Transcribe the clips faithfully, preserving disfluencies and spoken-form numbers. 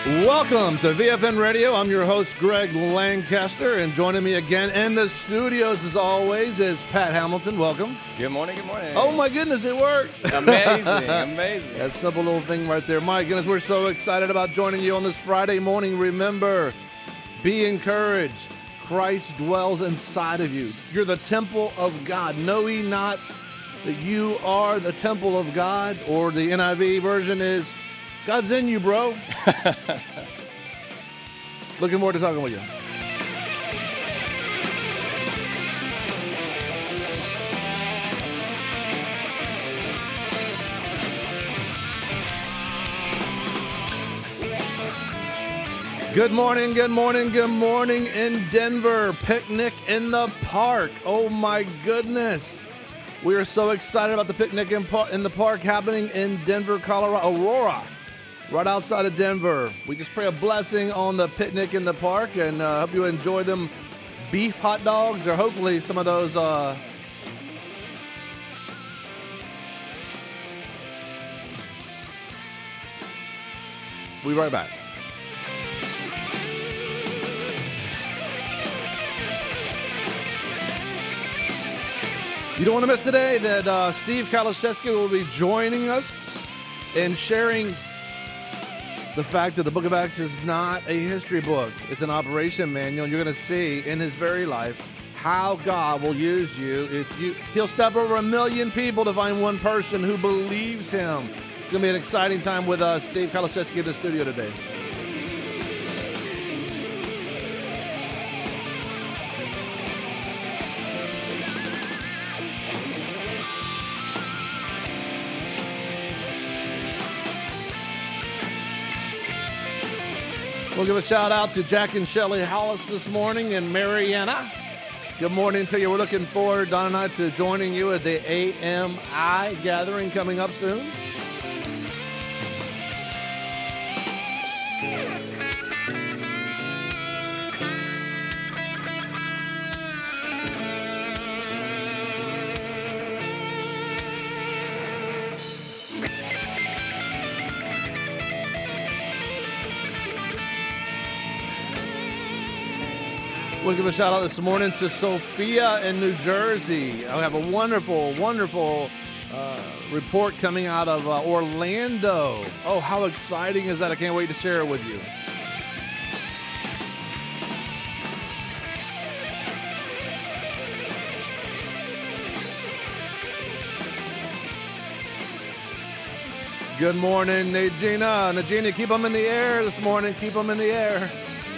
Welcome to V F N Radio. I'm your host, Greg Lancaster, and joining me again in the studios, as always, is Pat Hamilton. Welcome. Good morning, good morning. Oh, my goodness, it worked. Amazing, amazing. That simple little thing right there. My goodness, we're so excited about joining you on this Friday morning. Remember, be encouraged. Christ dwells inside of you. You're the temple of God. Know ye not that you are the temple of God? Or the N I V version is, God's in you, bro. Looking forward to talking with you. Good morning, good morning, good morning in Denver. Picnic in the park. Oh my goodness. We are so excited about the picnic in, par- in the park happening in Denver, Colorado. Aurora. Right outside of Denver. We just pray a blessing on the picnic in the park, and uh, hope you enjoy them beef hot dogs, or hopefully some of those. Uh, we'll be right back. You don't want to miss today that uh, Steve Kaliszewski will be joining us and sharing the fact that the Book of Acts is not a history book. It's an operation manual, and you're going to see in his very life how God will use you. If you, He'll step over a million people to find one person who believes him. It's going to be an exciting time with uh, Steve Kaliszewski in the studio today. We'll give a shout out to Jack and Shelley Hollis this morning in Mariana. Good morning to you. We're looking forward, Don and I, to joining you at the A M I gathering coming up soon. We'll give a shout out this morning to Sophia in New Jersey. I have a wonderful, wonderful uh, report coming out of uh, Orlando. Oh, how exciting is that? I can't wait to share it with you. Good morning, Najina. Najina, keep them in the air this morning. Keep them in the air.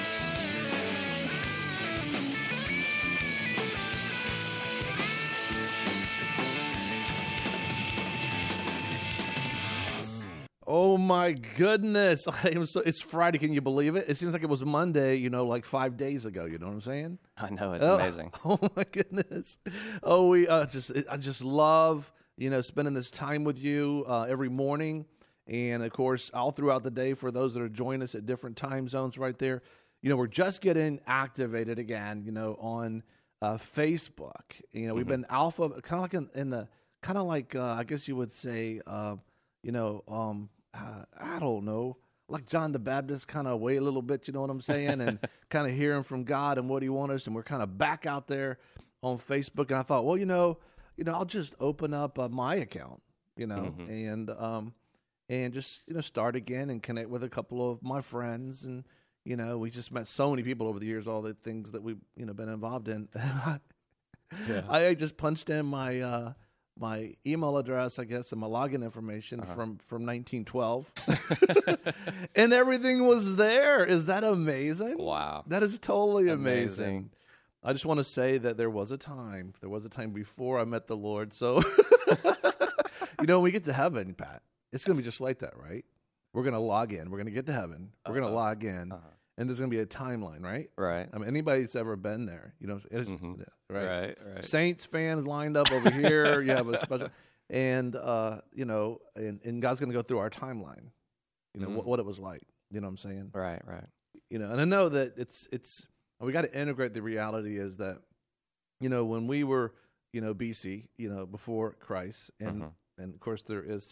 Oh my goodness. I am so, it's Friday. Can you believe it? It seems like it was Monday, you know, like five days ago. You know what I'm saying? I know. It's oh, amazing. Oh my goodness. Oh, we uh, just, I just love, you know, spending this time with you uh, every morning. And of course, all throughout the day for those that are joining us at different time zones right there. You know, we're just getting activated again, you know, on uh, Facebook. You know, mm-hmm. We've been alpha, kind of like in, in the, kind of like, uh, I guess you would say, uh, you know, um, Uh, I don't know, like John the Baptist kind of way a little bit, you know what I'm saying, and kind of hearing from God and what he wants us, and we're kind of back out there on Facebook, and I thought, well, you know, you know, I'll just open up uh, my account, you know, mm-hmm. and um, and just, you know, start again and connect with a couple of my friends, and, you know, we just met so many people over the years, all the things that we've, you know, been involved in. yeah. I just punched in my uh, my email address, I guess, and my login information uh-huh. from, from nineteen twelve. And everything was there. Is that amazing? Wow. That is totally amazing. amazing. I just want to say that there was a time. There was a time before I met the Lord. So, you know, when we get to heaven, Pat, it's going to be just like that, right? We're going to log in. We're going to get to heaven. We're uh-huh. going to log in. Uh-huh. And there's going to be a timeline, right? Right. I mean, anybody's ever been there, you know, mm-hmm. right? Right, right. Saints fans lined up over here. You have a special, and, uh, you know, and, and God's going to go through our timeline, you know, mm-hmm. what, what it was like, you know what I'm saying? Right, right. You know, and I know that it's, it's, we got to integrate the reality is that, you know, when we were, you know, B C, you know, before Christ, and, uh-huh. and of course there is some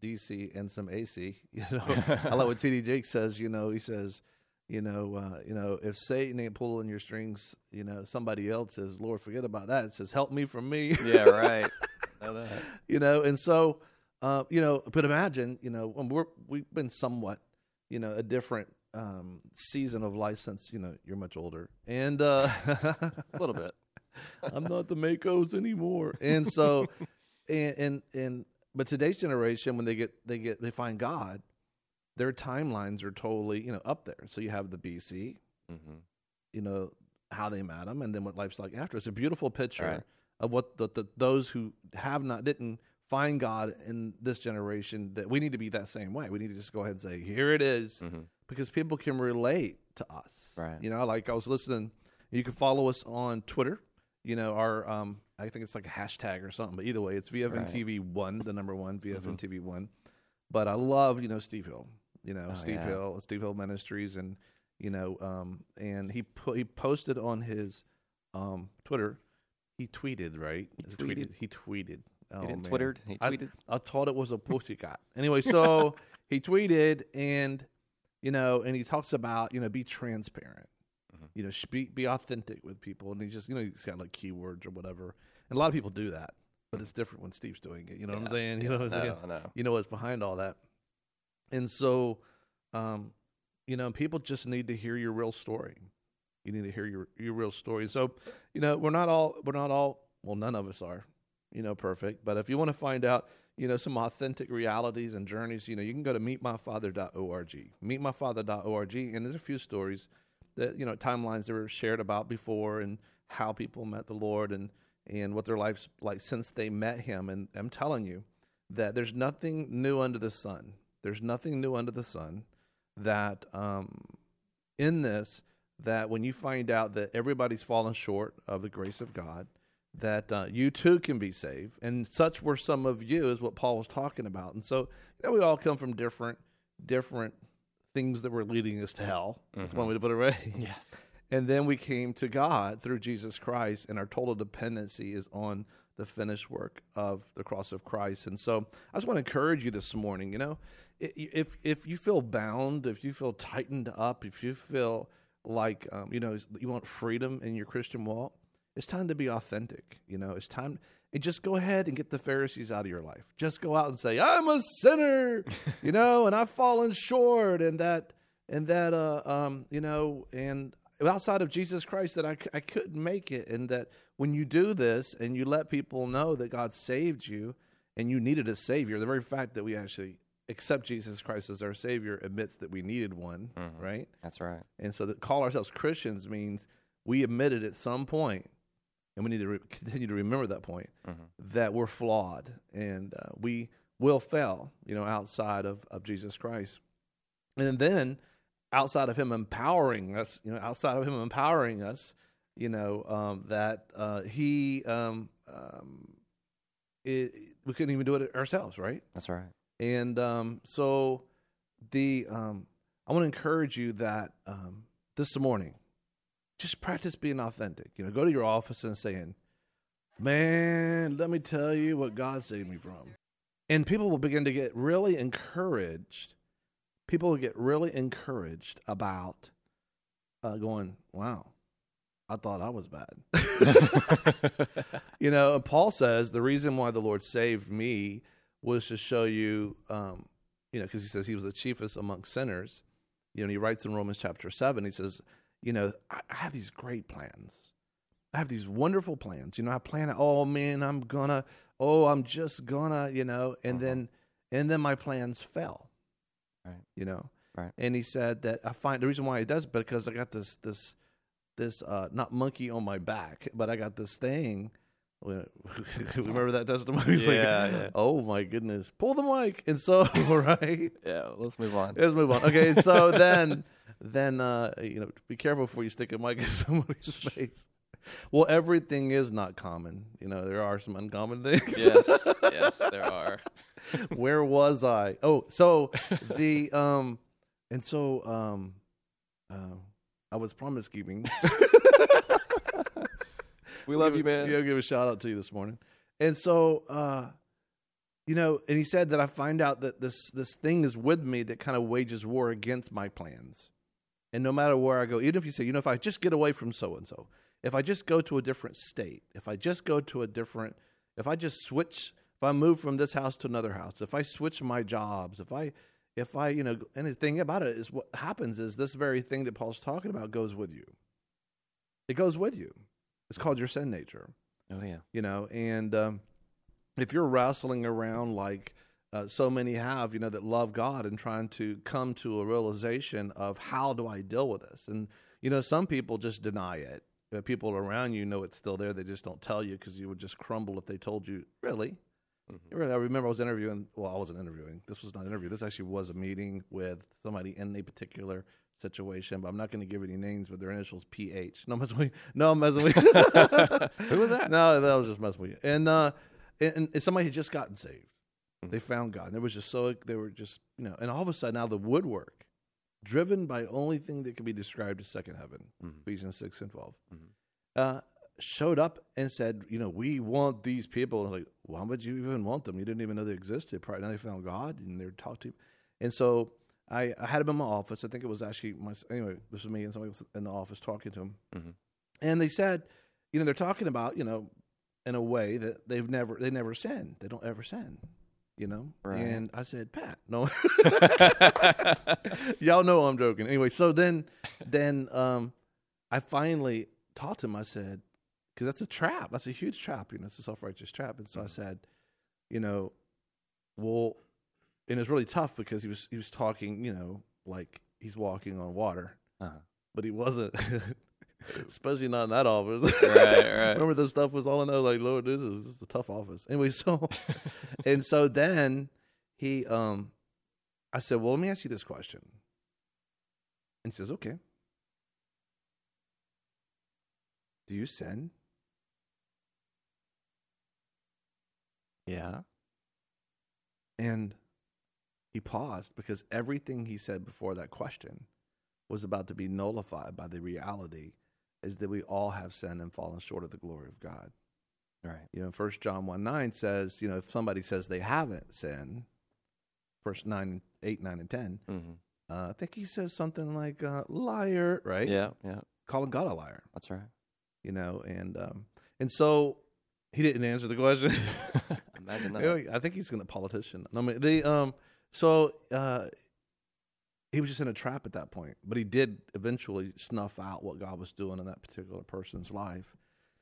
D C and some A C. You know, I love what T D Jake says. You know, he says, you know, uh, you know, if Satan ain't pulling your strings, you know, somebody else says, Lord, forget about that. It says, help me from me. Yeah, right. Know that. You know, and so, uh, you know, but imagine, you know, when we're we've been somewhat, you know, a different um, season of life since, you know, you're much older, and uh, A little bit. I'm not the Makos anymore, and so, and and and but today's generation, when they get they get they find God, their timelines are totally, you know, up there. So you have the B C, Mm-hmm. you know, how they met him, and then what life's like after. It's a beautiful picture Right. of what the, the those who have not didn't find God in this generation, that we need to be that same way. We need to just go ahead and say, here it is, Mm-hmm. because people can relate to us. Right. You know, like I was listening, you can follow us on Twitter. You know, our um, I think it's like a hashtag or something, but either way, it's V F N T V one, the number one, V F N T V one. But I love, you know, Steve Hill, you know, Oh, Steve yeah. Hill, Steve Hill Ministries, and you know, um, and he put he posted on his um Twitter. He tweeted, right? He Is it tweeted. He tweeted. Oh, He didn't man. Twittered. He I- tweeted. I thought it was a pussycat. Anyway, so he tweeted, and you know, and he talks about, you know, be transparent, Mhm. you know, sh- be be authentic with people, and he just, you know, he's got like keywords or whatever, and a lot of people do that, but it's different when Steve's doing it. You know what I'm Yeah, saying? You yeah. know what I'm No, saying? I know. You know what's behind all that, and so, um, you know, people just need to hear your real story. You need to hear your your real story. So, you know, we're not all we're not all well, none of us are, you know, perfect. But if you want to find out, you know, some authentic realities and journeys, you know, you can go to meet my father dot org, meet my father dot org, and there's a few stories that, you know, timelines that were shared about before, and how people met the Lord, and and what their life's like since they met Him. And I'm telling you that there's nothing new under the sun. There's nothing new under the sun that um, in this, that when you find out that everybody's fallen short of the grace of God, that uh, you too can be saved. And such were some of you, is what Paul was talking about. And so, you know, we all come from different different things that were leading us to hell. That's one way to put it, right? Yes. And then we came to God through Jesus Christ, and our total dependency is on the finished work of the cross of Christ. And so I just want to encourage you this morning, you know, i- if if you feel bound, if you feel tightened up, if you feel like, um, you know, you want freedom in your Christian walk, it's time to be authentic. You know, it's time, and just go ahead and get the Pharisees out of your life. Just go out and say, I'm a sinner, you know, and I've fallen short, and that, and that, uh, um, you know, and outside of Jesus Christ, that I, c- I couldn't make it. And that when you do this and you let people know that God saved you and you needed a Savior, the very fact that we actually accept Jesus Christ as our Savior admits that we needed one, Mhm. right? That's right. And so to call ourselves Christians means we admitted at some point, and we need to re- continue to remember that point, Mhm. that we're flawed, and uh, we will fail, you know, outside of, of Jesus Christ. And then outside of Him empowering us, you know, outside of Him empowering us, you know, um, that uh, He, um, um, it, we couldn't even do it ourselves, right? That's right. And um, so the um, I want to encourage you that um, this morning, just practice being authentic. You know, go to your office and saying, man, let me tell you what God saved me from. And people will begin to get really encouraged. People will get really encouraged about uh, going, wow, I thought I was bad. You know, and Paul says the reason why the Lord saved me was to show you, um, you know, because he says he was the chiefest among sinners. You know, and he writes in Romans chapter seven, he says, you know, I, I have these great plans. I have these wonderful plans. You know, I plan, oh man, I'm gonna, oh, I'm just gonna, you know, and Uh-huh. then, and then my plans fell. Right. You know, Right. and he said that I find the reason why he does it because I got this, this, this, uh, not monkey on my back, but I got this thing. Remember that testimony? He's Yeah, like, yeah. oh my goodness, pull the mic. And so, right. Yeah. Let's move on. Let's move on. Okay, so then, then uh, you know, be careful before you stick a mic in somebody's face. Well, everything is not common. You know, there are some uncommon things. Yes. Yes, there are. Where was I? Oh, so the um, and so um, uh, I was promise keeping. We love you, man. Yeah, give a shout out to you this morning. And so, uh, you know, and he said that I find out that this this thing is with me that kind of wages war against my plans. And no matter where I go, even if you say, you know, if I just get away from so-and-so, if I just go to a different state, if I just go to a different, if I just switch, if I move from this house to another house, if I switch my jobs, if I, if I, you know, and the thing about it is what happens is this very thing that Paul's talking about goes with you. It goes with you. It's called your sin nature. Oh, yeah. You know, and um, if you're wrestling around like uh, so many have, you know, that love God and trying to come to a realization of how do I deal with this? And, you know, some people just deny it. Uh, people around you know it's still there. They just don't tell you because you would just crumble if they told you, really? Mm-hmm. Really? I remember I was interviewing, well, I wasn't interviewing. This was not an interview. This actually was a meeting with somebody in a particular situation, but I'm not going to give any names, but their initials P H. No, I'm messing with you. No, I'm messing with you. Who was that? No, that was just messing with you. And, uh, and, and somebody had just gotten saved. They found God. And it was just so, they were just, you know, and all of a sudden, out of the woodwork, driven by only thing that can be described as second heaven, mm-hmm. Ephesians six and twelve, mm-hmm. uh, showed up and said, you know, we want these people. And I was like, why would you even want them? You didn't even know they existed. Probably now they found God and they were talked to. And so I, I had him in my office. I think it was actually my, anyway, this was me and somebody was in the office talking to him. Mm-hmm. And they said, you know, they're talking about, you know, in a way that they've never, they never sin. They don't ever sin. You know, right. And I said, Pat, no, y'all know I'm joking. Anyway, so then, then um, I finally taught him. I said, because that's a trap. That's a huge trap. You know, it's a self-righteous trap. And so I said, you know, well, and it was really tough because he was he was talking, you know, like he's walking on water, uh-huh. but he wasn't. Especially not in that office. Right, right. Remember, this stuff was all in there. Like, Lord, this is, this is a tough office. Anyway, so, and so then he, um, I said, well, let me ask you this question. And he says, okay. Do you sin? Yeah. And he paused because everything he said before that question was about to be nullified by the reality is that we all have sinned and fallen short of the glory of God. Right. You know, First John one nine says, you know, if somebody says they haven't sinned, verse nine, eight, nine, and ten, mm-hmm. uh, I think he says something like uh, liar, right? Yeah, yeah. Calling God a liar. That's right. You know, and um, and so he didn't answer the question. Imagine that. You know, I think he's a politician. I mean, they um, so. Uh, He was just in a trap at that point, but he did eventually snuff out what God was doing in that particular person's life.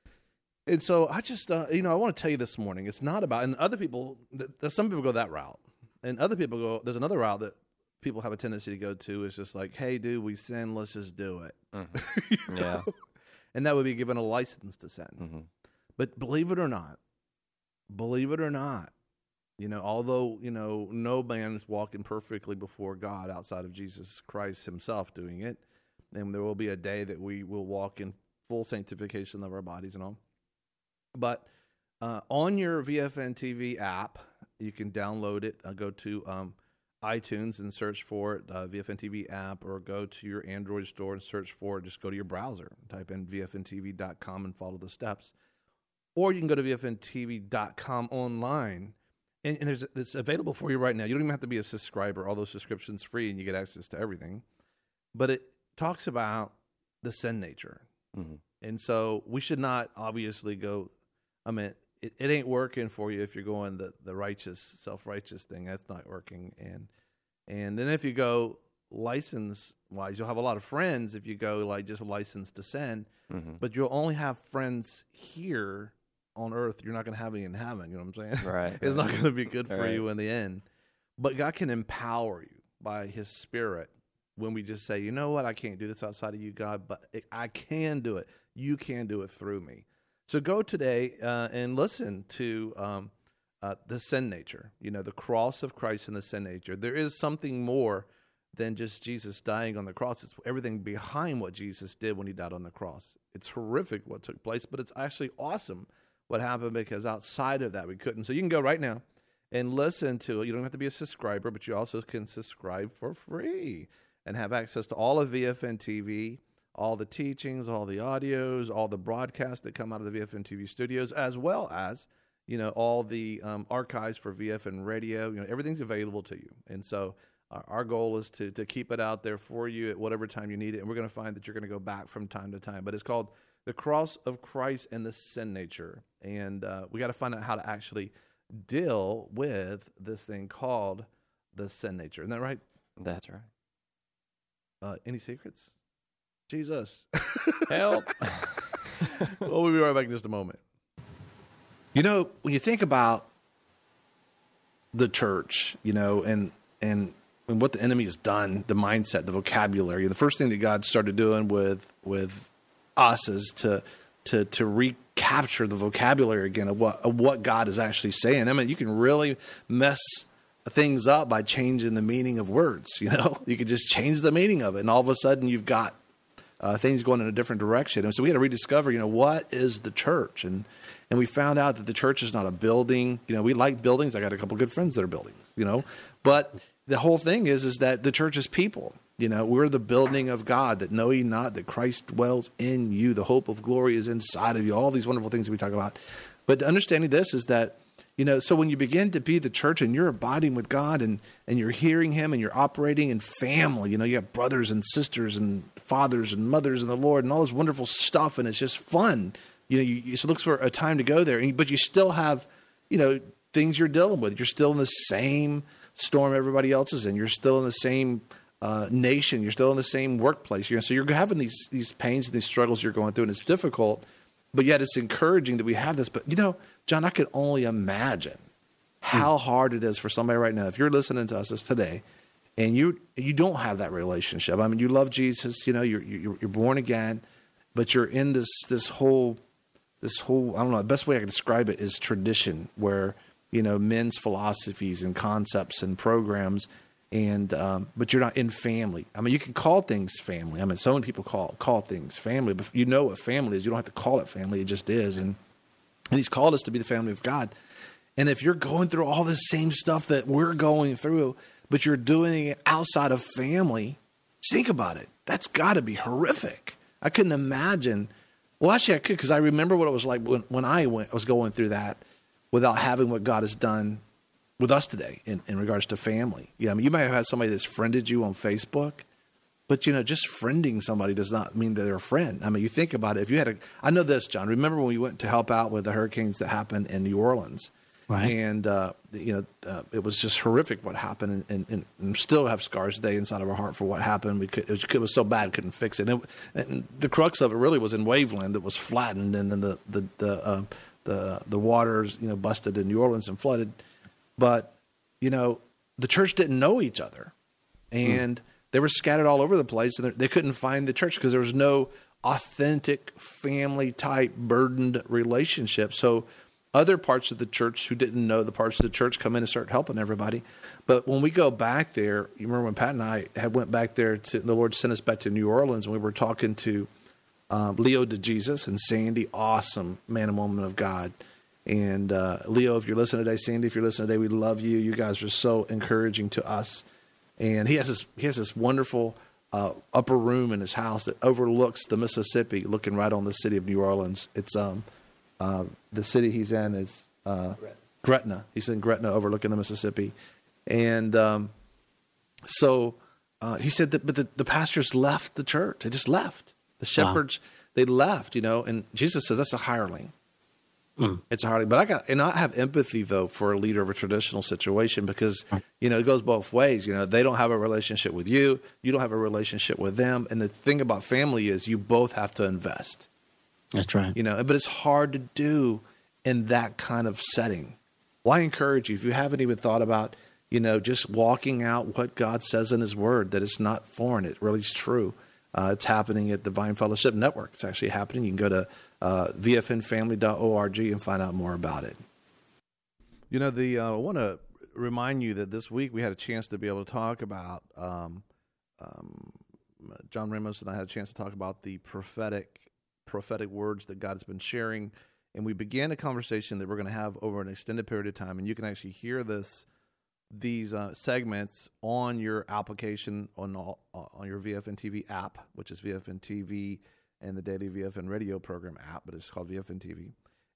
And so I just, uh, you know, I want to tell you this morning, it's not about, and other people, th- some people go that route, and other people go, there's another route that people have a tendency to go to, is just like, hey, dude, we sin, let's just do it. Mm-hmm. you know? Yeah. And that would be given a license to sin. Mm-hmm. But believe it or not, believe it or not, you know, although, you know, no man is walking perfectly before God outside of Jesus Christ himself doing it. And there will be a day that we will walk in full sanctification of our bodies and all. But uh, on your V F N T V app, you can download it. Uh, go to um, iTunes and search for it, uh, V F N T V app, or go to your Android store and search for it. Just go to your browser, type in V F N T V dot com and follow the steps. Or you can go to V F N T V dot com online. And, and there's it's available for you right now. You don't even have to be a subscriber. All those subscriptions free, and you get access to everything. But it talks about the sin nature, mm-hmm. and so we should not obviously go. I mean, it, it ain't working for you if you're going the the righteous, self-righteous thing. That's not working. And and then if you go license wise, you'll have a lot of friends if you go like just license to sin. Mm-hmm. But you'll only have friends here on earth. You're not going to have any in heaven. You know what I'm saying? Right. It's right. not going to be good for right. you in the end. But God can empower you by his Spirit when we just say, you know what, I can't do this outside of you, God, but it, I can do it. You can do it through me. So go today uh, and listen to um, uh, the sin nature, you know, the cross of Christ and the sin nature. There is something more than just Jesus dying on the cross. It's everything behind what Jesus did when he died on the cross. It's horrific what took place, but it's actually awesome what happened, because outside of that we couldn't. So you can go right now and listen to it. You don't have to be a subscriber, but you also can subscribe for free and have access to all of V F N T V, all the teachings, all the audios, all the broadcasts that come out of the V F N T V studios, as well as you know, all the um, archives for V F N Radio. You know, everything's available to you. And so our, our goal is to to keep it out there for you at whatever time you need it. And we're going to find that you're going to go back from time to time. But it's called The Cross of Christ and the Sin Nature. And uh, we got to find out how to actually deal with this thing called the sin nature. Isn't that right? That's right. Uh, any secrets? Jesus. Help. Well, we'll be right back in just a moment. You know, when you think about the church, you know, and and, and what the enemy has done, the mindset, the vocabulary, the first thing that God started doing with with us is to to to recapture the vocabulary again of what of what God is actually saying. I mean, you can really mess things up by changing the meaning of words. You know, you could just change the meaning of it, and all of a sudden you've got uh, things going in a different direction. And so we had to rediscover, you know, what is the church? And and we found out that the church is not a building. You know, we like buildings. I got a couple good friends that are buildings. You know, but the whole thing is is that the church is people. You know, we're the building of God, that know ye not that Christ dwells in you. The hope of glory is inside of you. All these wonderful things that we talk about. But understanding this is that, you know, so when you begin to be the church and you're abiding with God and, and you're hearing him and you're operating in family, you know, you have brothers and sisters and fathers and mothers in the Lord and all this wonderful stuff. And it's just fun. You know, you, you just look for a time to go there, and, but you still have, you know, things you're dealing with. You're still in the same storm everybody else is in. You're still in the same Uh, nation, you're still in the same workplace. You're, so you're having these these pains and these struggles you're going through, and it's difficult, but yet it's encouraging that we have this. But, you know, John, I could only imagine how hmm. hard it is for somebody right now. If you're listening to us this today, and you you don't have that relationship. I mean, you love Jesus, you know, you're you're, you're born again, but you're in this this whole this whole I don't know. The best way I can describe it is tradition, where, you know, men's philosophies and concepts and programs. And um, but you're not in family. I mean, you can call things family. I mean, so many people call call things family, but you know what family is. You don't have to call it family. It just is. And and he's called us to be the family of God. And if you're going through all this same stuff that we're going through, but you're doing it outside of family, think about it. That's got to be horrific. I couldn't imagine. Well, actually, I could, because I remember what it was like when, when I went, was going through that without having what God has done with us today in, in regards to family. Yeah, I mean, you might have had somebody that's friended you on Facebook, but, you know, just friending somebody does not mean that they're a friend. I mean, you think about it. If you had a, I know this, John, remember when we went to help out with the hurricanes that happened in New Orleans? Right. And, uh, you know, uh, it was just horrific what happened, and, and, and still have scars today inside of our heart for what happened. We could, it was, it was so bad, couldn't fix it. And, it. and the crux of it really was in Waveland that was flattened, and then the, the, the, uh, the, the waters, you know, busted in New Orleans and flooded. But, you know, the church didn't know each other, and mm. they were scattered all over the place, and they couldn't find the church because there was no authentic family-type burdened relationship. So other parts of the church who didn't know the parts of the church come in and start helping everybody. But when we go back there, you remember when Pat and I had went back there, to the Lord sent us back to New Orleans, and we were talking to um, Leo DeJesus and Sandy, awesome man and woman of God. And uh, Leo, if you're listening today, Sandy, if you're listening today, we love you. You guys are so encouraging to us. And he has this he has this wonderful uh, upper room in his house that overlooks the Mississippi, looking right on the city of New Orleans. It's um uh, the city he's in is uh, Gretna. He's in Gretna, overlooking the Mississippi. And um, so uh, he said that, but the, the pastors left the church. They just left. The shepherds, wow. they left. You know, and Jesus says that's a hireling. Mm. It's hard, but I got, and I have empathy though for a leader of a traditional situation, because, you know, it goes both ways. You know, they don't have a relationship with you. You don't have a relationship with them. And the thing about family is you both have to invest. That's right. You know, but it's hard to do in that kind of setting. Well, I encourage you, if you haven't even thought about, you know, just walking out what God says in his word, that it's not foreign. It really is true. Uh, it's happening at the Vine Fellowship Network. It's actually happening. You can go to uh, v f n family dot org and find out more about it. You know, the uh, I want to remind you that this week we had a chance to be able to talk about, um, um, John Ramos and I had a chance to talk about the prophetic prophetic words that God has been sharing. And we began a conversation that we're going to have over an extended period of time. And you can actually hear this these uh, segments on your application, on all, on your V F N T V app, which is V F N T V and the Daily V F N Radio Program app, but it's called V F N T V.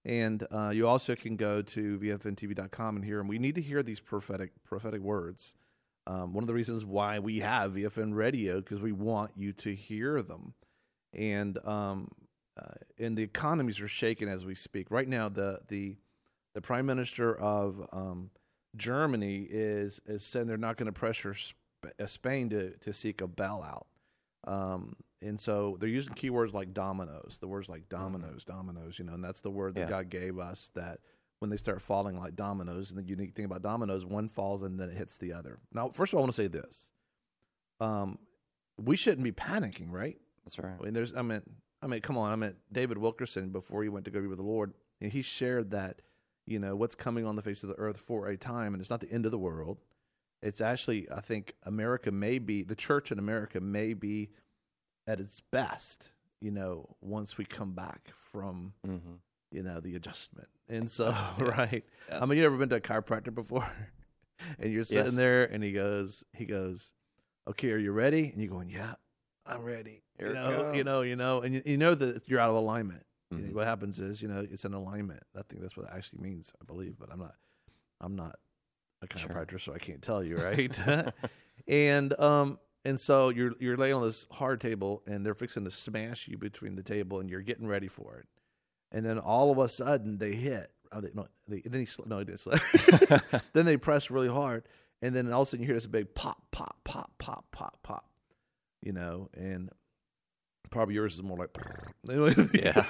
And uh, you also can go to V F N T V dot com and hear them. We need to hear these prophetic prophetic words. Um, one of the reasons why we have V F N Radio, because we want you to hear them. And um, uh, and the economies are shaking as we speak. Right now, the the the Prime Minister of um, Germany is is saying they're not going to pressure Sp- Spain to, to seek a bailout. Um, and so they're using keywords like dominoes, the words like dominoes, dominoes, you know, and that's the word that Yeah. God gave us, that when they start falling like dominoes, and the unique thing about dominoes, one falls and then it hits the other. Now, first of all, I want to say this. Um, we shouldn't be panicking, right? That's right. I mean, there's, I mean, I mean, come on. I mean, David Wilkerson, before he went to go be with the Lord, and he shared that, you know, what's coming on the face of the earth for a time, and it's not the end of the world. It's actually, I think America may be, the church in America may be at its best, you know, once we come back from, Mm-hmm. you know, the adjustment. And so, Yes. right. Yes. I mean, you ever been to a chiropractor before? And you're sitting Yes. there and he goes, he goes, okay, are you ready? And you're going, yeah, I'm ready. Here you it know, goes. you know, you know, and you, you know that you're out of alignment. You know, Mhm. what happens is, you know, it's an alignment. I think that's what it actually means, I believe, but I'm not, I'm not a Sure. chiropractor, so I can't tell you, right? and um, and so you're you're laying on this hard table, and they're fixing to smash you between the table, and you're getting ready for it. And then all of a sudden they hit. Oh, they, no, they, then he sl- no, he didn't slip. Then they press really hard, and then all of a sudden you hear this big pop, pop, pop, pop, pop, pop. You know, and probably yours is more like anyway. Yeah.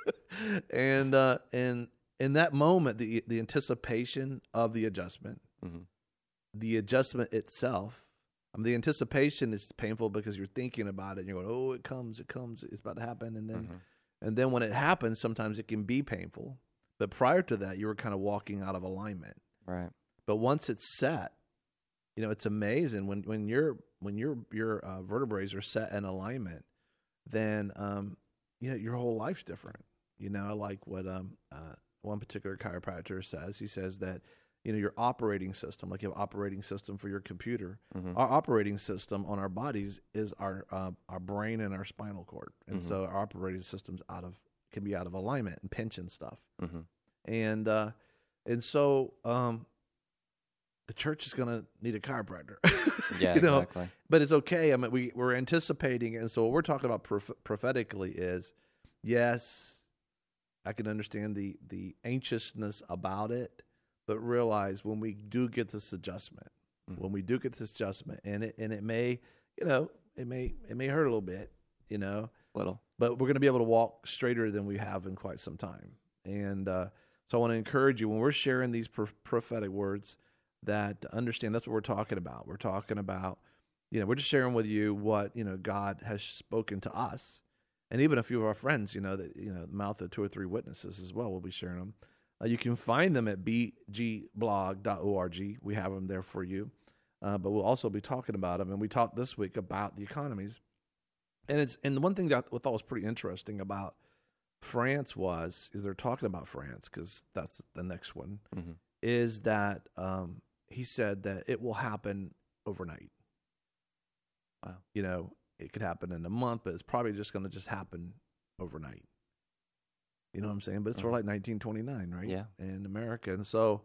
and uh, and in that moment, the the anticipation of the adjustment, Mhm. the adjustment itself. I mean, the anticipation is painful because you're thinking about it, and you're going, "Oh, it comes, it comes, it's about to happen," and then. Mhm. And then when it happens, sometimes it can be painful. But prior to that, you were kind of walking out of alignment. Right. But once it's set, you know, it's amazing when when your when your your uh, vertebrae are set in alignment, then um, you know, your whole life's different. You know, I like what um uh, one particular chiropractor says. He says that, you know, your operating system, like you have an operating system for your computer, Mhm. our operating system on our bodies is our uh, our brain and our spinal cord, and Mhm. so our operating system's out of can be out of alignment and pinching stuff, Mhm. and uh, and so um, the church is going to need a chiropractor, Yeah. you know. Exactly. But it's okay. I mean, we we're anticipating, and so what we're talking about prof- prophetically is, yes, I can understand the the anxiousness about it. But realize when we do get this adjustment, Mhm. when we do get this adjustment, and it and it may, you know, it may it may hurt a little bit, you know, Little. but we're going to be able to walk straighter than we have in quite some time. And uh, so I want to encourage you when we're sharing these pro- prophetic words, that to understand that's what we're talking about. We're talking about, you know, we're just sharing with you what, you know, God has spoken to us, and even a few of our friends, you know, that, you know, the mouth of two or three witnesses as well. We'll be sharing them. Uh, you can find them at b g blog dot org. We have them there for you. Uh, but we'll also be talking about them. And we talked this week about the economies. And it's and the one thing that I thought was pretty interesting about France was, is they're talking about France, because that's the next one, Mhm. is that um, he said that it will happen overnight. Wow. You know, it could happen in a month, but it's probably just going to just happen overnight. You know what I'm saying? But it's sort of like nineteen twenty-nine, right? Yeah. In America. And so,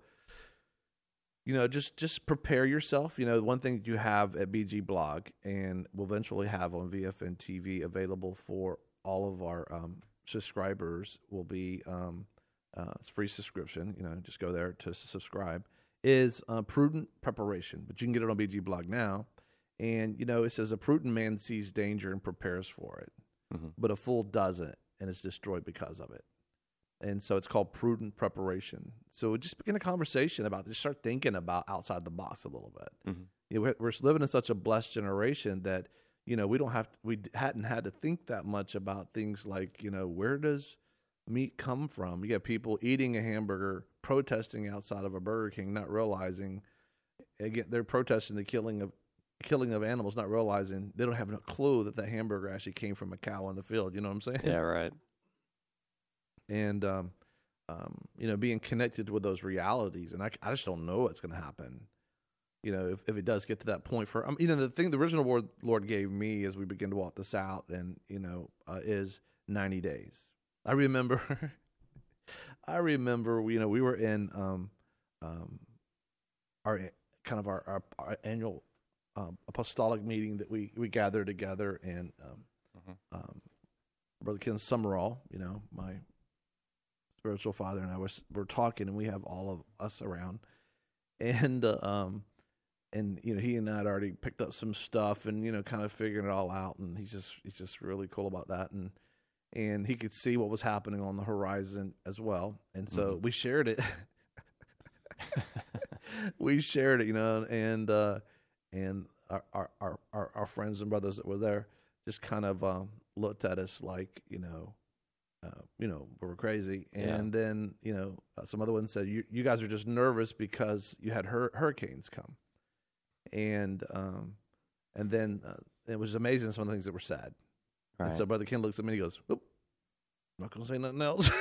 you know, just just prepare yourself. You know, one thing that you have at B G Blog, and we'll eventually have on V F N T V available for all of our um, subscribers, will be um, uh, it's free subscription. You know, just go there to subscribe. Is uh, prudent preparation, but you can get it on B G Blog now. And you know, it says a prudent man sees danger and prepares for it, Mhm. but a fool doesn't and is destroyed because of it. And so it's called prudent preparation. So just begin a conversation about this. Start thinking about outside the box a little bit. Mhm. You know, we're, we're living in such a blessed generation that, you know, we don't have, we hadn't had to think that much about things like, you know, where does meat come from? You got people eating a hamburger, protesting outside of a Burger King, not realizing, again, they're protesting the killing of killing of animals, not realizing they don't have no clue that that hamburger actually came from a cow in the field. You know what I'm saying? Yeah. Right. And, um, um, you know, being connected with those realities. And I, I just don't know what's going to happen, you know, if, if it does get to that point. For, um, you know, the thing, the original word Lord gave me as we begin to walk this out, and, you know, uh, is ninety days. I remember, I remember, you know, we were in um, um, our kind of our, our, our annual um, apostolic meeting that we, we gathered together, and um, Mm-hmm. um, Brother Ken Summerall, you know, my spiritual father, and I was were talking, and we have all of us around, and uh, um, and you know, he and I had already picked up some stuff, and you know, kind of figuring it all out, and he's just he's just really cool about that, and and he could see what was happening on the horizon as well, and so Mhm. we shared it. We shared it, you know, and uh, and our, our our our our friends and brothers that were there just kind of um, looked at us like, you know, uh, you know, we were crazy, Yeah. and then you know, uh, some other ones said, "You you guys are just nervous because you had hur- hurricanes come," and um, and then uh, it was amazing some of the things that were said. Right. And so Brother Ken looks at me and he goes, "Oop, I'm not going to say nothing else,"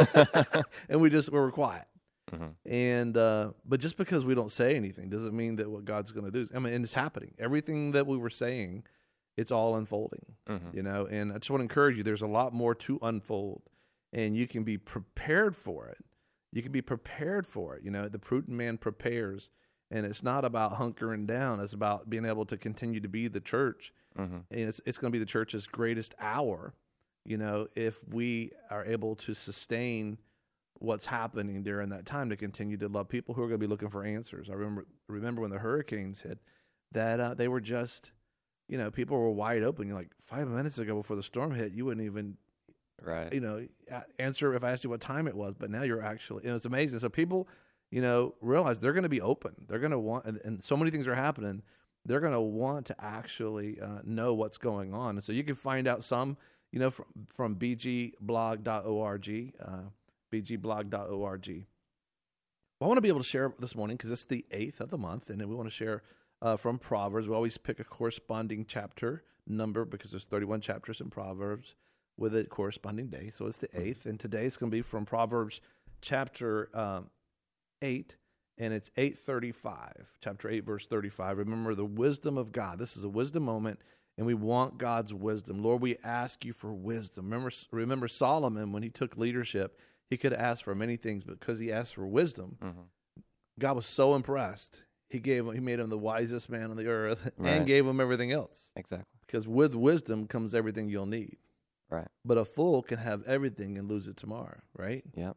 and we just we were quiet. Mhm. And uh, but just because we don't say anything doesn't mean that what God's going to do is, I mean, and it's happening. Everything that we were saying, it's all unfolding, Mhm. you know. And I just want to encourage you. There's a lot more to unfold, and you can be prepared for it. You can be prepared for it. You know, the prudent man prepares, and it's not about hunkering down. It's about being able to continue to be the church, Mhm. and it's it's going to be the church's greatest hour. You know, if we are able to sustain what's happening during that time to continue to love people who are going to be looking for answers. I remember remember when the hurricanes hit, that uh, they were just, you know, people were wide open. You're like, five minutes ago before the storm hit, you wouldn't even, Right. you know, a- answer if I asked you what time it was. But now you're actually, you know, it's amazing. So people, you know, realize they're going to be open. They're going to want, and, and so many things are happening. They're going to want to actually uh, know what's going on. And so you can find out some, you know, from, from b g blog dot org. Uh, b g blog dot org. Well, I want to be able to share this morning because it's the eighth of the month, and then we want to share uh, from Proverbs. We always pick a corresponding chapter number because there's thirty-one chapters in Proverbs with a corresponding day. So it's the eighth, and today it's going to be from Proverbs chapter um, eight, and it's eight thirty-five, chapter eight, verse thirty-five. Remember the wisdom of God. This is a wisdom moment, and we want God's wisdom. Lord, we ask you for wisdom. Remember, remember Solomon, when he took leadership, he could have asked for many things, but because he asked for wisdom, Mhm. God was so impressed. He gave him, he made him the wisest man on the earth, Right. and gave him everything else. Exactly. Because with wisdom comes everything you'll need. Right. But a fool can have everything and lose it tomorrow, right? Yep.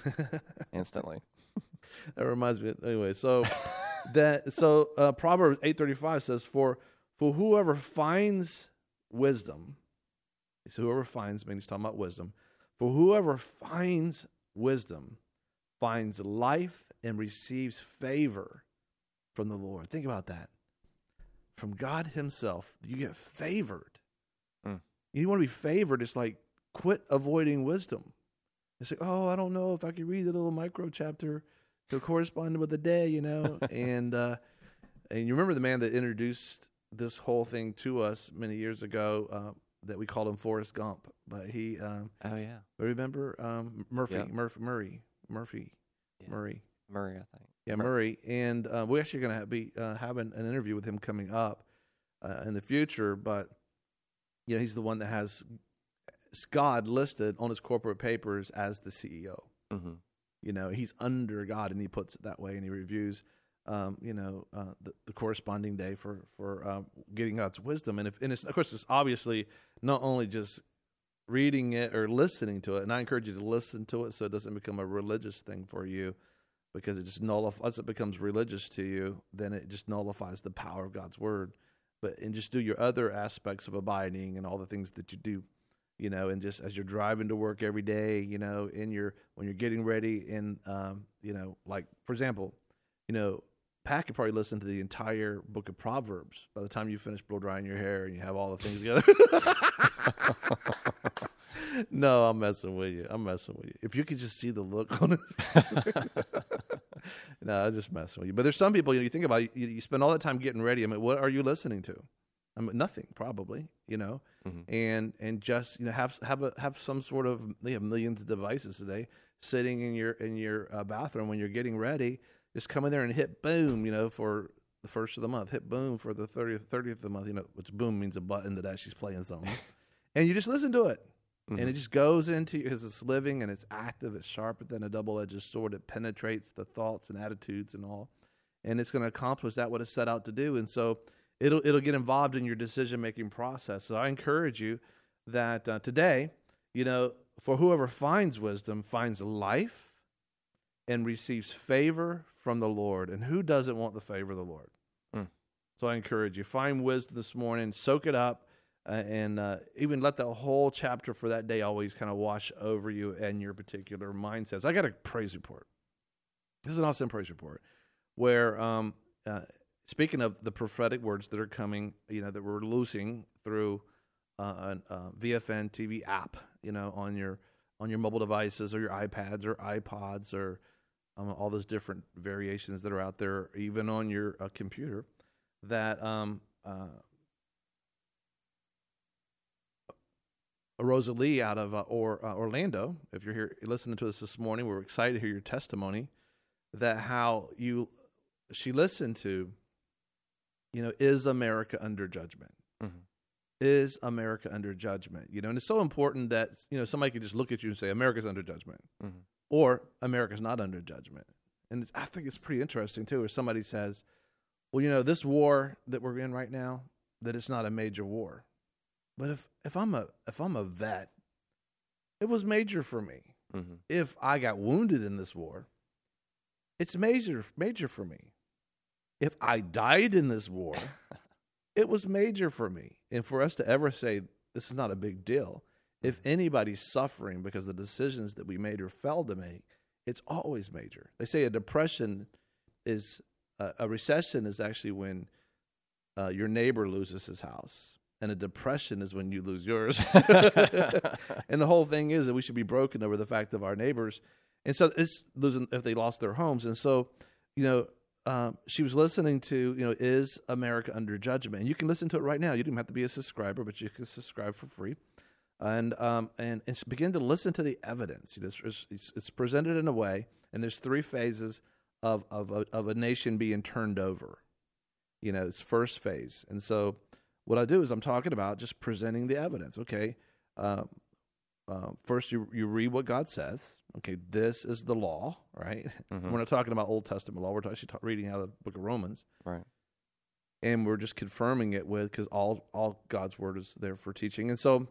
Instantly. That reminds me. Anyway, so that so uh, Proverbs eight thirty five says, "For for whoever finds wisdom," so whoever finds, I mean, he's talking about wisdom. For whoever finds wisdom finds life and receives favor from the Lord. Think about that. From God Himself, you get favored. Mm. You want to be favored. It's like quit avoiding wisdom. It's like, oh, I don't know if I can read the little micro chapter to correspond with the day, you know. and uh, and you remember the man that introduced this whole thing to us many years ago, uh, that we called him Forrest Gump, but he, um, Oh yeah. remember um, Murphy, Yep. Murphy, Murray, Murphy, Yeah. Murray, Murray, I think. yeah, Mur- Murray, and uh, we're actually going to be uh, having an interview with him coming up uh, in the future. But yeah, he's the one that has God listed on his corporate papers as the C E O. Mhm. You know, he's under God, and he puts it that way, and he reviews, um, you know, uh, the, the corresponding day for for um, getting God's wisdom. And if, and it's, of course, it's obviously not only just reading it or listening to it. And I encourage you to listen to it so it doesn't become a religious thing for you, because it just nullifies. Once it becomes religious to you, then it just nullifies the power of God's word. But and just do your other aspects of abiding and all the things that you do. You know, and just as you're driving to work every day, you know, in your when you're getting ready, and um, you know, like for example, you know, Pat could probably listen to the entire book of Proverbs by the time you finish blow drying your hair and you have all the things together. No, I'm messing with you. I'm messing with you. If you could just see the look on his No, I'm just messing with you. But there's some people, you know, you think about it, you, you spend all that time getting ready. I mean, what are you listening to? I mean, nothing, probably, you know, Mhm. and and just you know have have a have some sort of they have millions of devices today sitting in your in your uh, bathroom when you're getting ready. Just come in there and hit boom, you know, for the first of the month. Hit boom for the thirtieth thirtieth of the month, you know, which boom means a button that actually is playing something, and you just listen to it. Mhm. And it just goes into, because it's living and it's active, it's sharper than a double-edged sword. It penetrates the thoughts and attitudes and all. And it's going to accomplish that what it's set out to do. And so it'll it'll get involved in your decision-making process. So I encourage you that uh, today, you know, for whoever finds wisdom finds life and receives favor from the Lord. And who doesn't want the favor of the Lord? Mm. So I encourage you, find wisdom this morning, soak it up, uh, and uh, even let the whole chapter for that day always kind of wash over you and your particular mindsets. I got a praise report. This is an awesome praise report where, um, uh, speaking of the prophetic words that are coming, you know, that we're losing through uh, a, a V F N T V app, you know, on your on your mobile devices or your iPads or iPods or um, all those different variations that are out there, even on your uh, computer, that um, uh, Rosalie out of uh, or, uh, Orlando, if you're here listening to us this morning, we're excited to hear your testimony, that how you, she listened to, you know, is America under judgment? Mhm. Is America under judgment? You know, and it's so important that, you know, somebody can just look at you and say, America's under judgment. Mhm. Or America's not under judgment. And it's, I think it's pretty interesting, too, where somebody says, well, you know, this war that we're in right now, that it's not a major war. But if, if I'm a if I'm a vet, it was major for me. Mhm. If I got wounded in this war, it's major major for me. If I died in this war, it was major for me. And for us to ever say this is not a big deal, if anybody's suffering because the decisions that we made or failed to make, it's always major. They say a depression is, uh, a recession is actually when uh, your neighbor loses his house. And a depression is when you lose yours. And the whole thing is that we should be broken over the fact of our neighbors. And so it's losing if they lost their homes. And so, you know, um, she was listening to, you know, is America under judgment? And you can listen to it right now. You don't have to be a subscriber, but you can subscribe for free. And um, and, and begin to listen to the evidence. You know, it's, it's, it's presented in a way, and there's three phases of, of, of, of a nation being turned over. You know, it's first phase. And so what I do is I'm talking about just presenting the evidence. Okay, uh, uh, first you you read what God says. Okay, this is the law, right? Mhm. We're not talking about Old Testament law. We're actually ta- reading out of the book of Romans, Right. and we're just confirming it with, because all all God's word is there for teaching. And so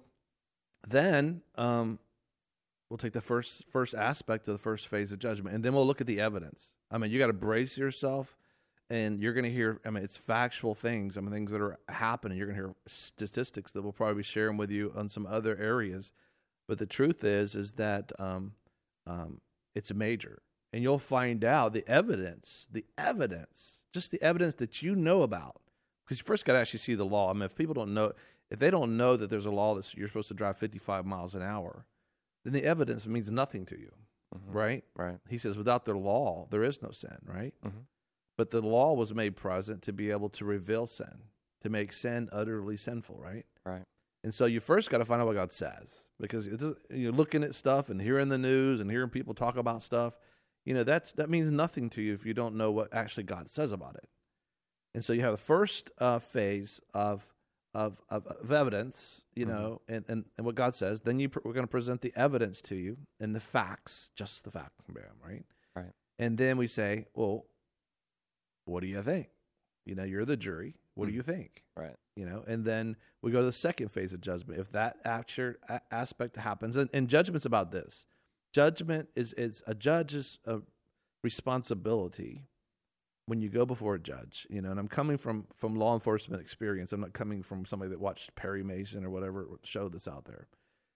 then um, we'll take the first first aspect of the first phase of judgment, and then we'll look at the evidence. I mean, you got to brace yourself. And you're going to hear, I mean, it's factual things. I mean, things that are happening. You're going to hear statistics that we'll probably be sharing with you on some other areas. But the truth is, is that um, um, it's major. And you'll find out the evidence, the evidence, just the evidence that you know about. Because you first got to actually see the law. I mean, if people don't know, if they don't know that there's a law that you're supposed to drive fifty-five miles an hour, then the evidence means nothing to you, Mhm. right? Right. He says, without the law, there is no sin, right? Mhm. But the law was made present to be able to reveal sin, to make sin utterly sinful, right? Right. And so you first got to find out what God says, because it's, you're looking at stuff and hearing the news and hearing people talk about stuff. You know, that's that means nothing to you if you don't know what actually God says about it. And so you have the first uh, phase of, of of of evidence, you Mhm. know, and, and, and what God says. Then you pr- we're going to present the evidence to you and the facts, just the facts, right? Right. And then we say, well, what do you think? You know, you're the jury. What do Mm. you think? Right. You know, and then we go to the second phase of judgment. If that actual a- aspect happens, and, and judgment's about this. Judgment is is a judge's uh, responsibility when you go before a judge. You know, and I'm coming from from law enforcement experience. I'm not coming from somebody that watched Perry Mason or whatever show that's out there.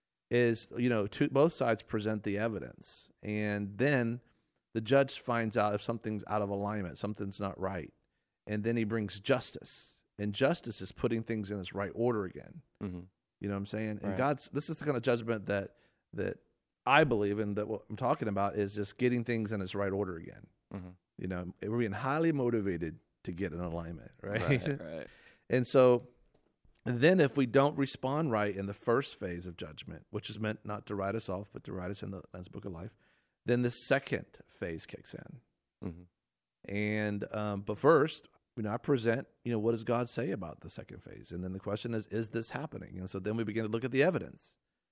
Is, you know, to, both sides present the evidence, and then the judge finds out if something's out of alignment, something's not right, and then he brings justice. And justice is putting things in its right order again. Mhm. You know what I'm saying? And Right. God's, this is the kind of judgment that that I believe in, that what I'm talking about is just getting things in its right order again. Mhm. You know, we're being highly motivated to get in alignment, right? Right. Right. And so then if we don't respond right in the first phase of judgment, which is meant not to write us off, but to write us in the Lamb's Book of Life, then the second phase kicks in. Mhm. And um, but first, you know, I present, you know, what does God say about the second phase? And then the question is, is this happening? And so then we begin to look at the evidence.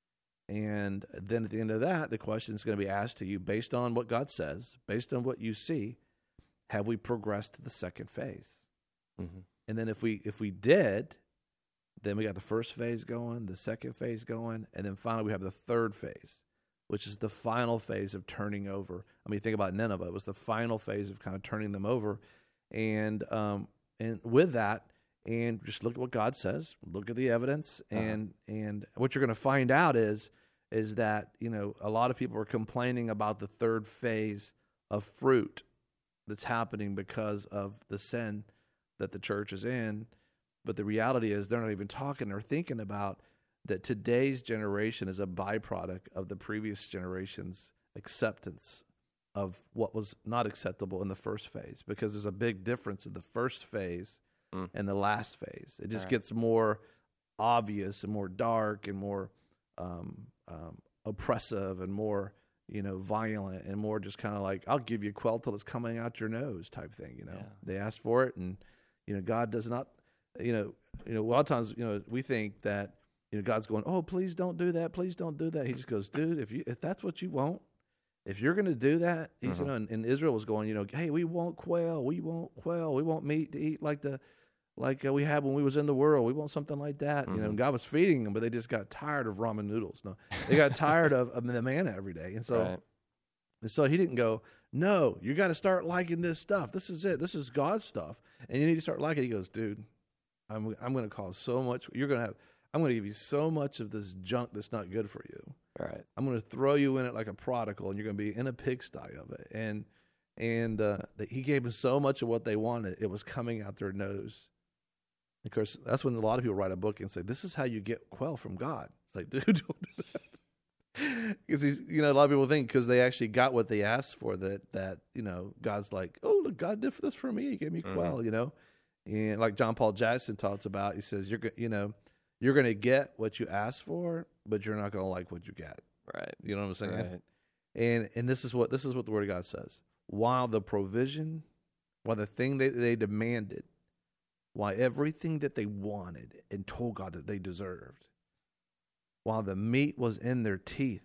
And then at the end of that, the question is going to be asked to you based on what God says, based on what you see. Have we progressed to the second phase? Mm-hmm. And then if we if we did, then we got the first phase going, the second phase going, and then finally we have the third phase, which is the final phase of turning over. I mean, think about Nineveh. It was the final phase of kind of turning them over. And um, and with that, and just look at what God says, look at the evidence, and uh-huh. and what you're going to find out is is that, you know, a lot of people are complaining about the third phase of fruit that's happening because of the sin that the church is in. But the reality is they're not even talking or thinking about that today's generation is a byproduct of the previous generation's acceptance of what was not acceptable in the first phase, because there's a big difference in the first phase mm. and the last phase. It just right. gets more obvious and more dark and more um, um, oppressive and more, you know, violent and more just kind of like, I'll give you quail till it's coming out your nose type thing, you know. Yeah. They asked for it, and, you know, God does not, you know, you know, a lot of times, you know, we think that, you know, God's going, oh, please don't do that. Please don't do that. He just goes, dude, if you if that's what you want, if you're going to do that, he's, uh-huh. you know, and, and Israel was going, you know, hey, we want quail. We want quail. We want meat to eat like the like uh, we had when we was in the world. We want something like that. Mm-hmm. You know, and God was feeding them, but they just got tired of ramen noodles. No, they got tired of, of the manna every day. And so, right. and so he didn't go, no, you got to start liking this stuff. This is it. This is God's stuff. And you need to start liking it. He goes, dude, I'm I'm going to cause so much. You're going to have, I'm going to give you so much of this junk that's not good for you. Right. I'm going to throw you in it like a prodigal, and you're going to be in a pigsty of it. And and uh, he gave them so much of what they wanted, it was coming out their nose. Of course, that's when a lot of people write a book and say, this is how you get quail from God. It's like, dude, don't do that. Because he's, you know, a lot of people think because they actually got what they asked for, that, that you know, God's like, oh, look, God did this for me. He gave me quail, mm-hmm. you know. And like John Paul Jackson talks about, he says, you're, you know, you're going to get what you asked for, but you're not going to like what you get. Right. You know what I'm saying? Right. And and this is what this is what the Word of God says. While the provision, while the thing that they demanded, while everything that they wanted and told God that they deserved, while the meat was in their teeth,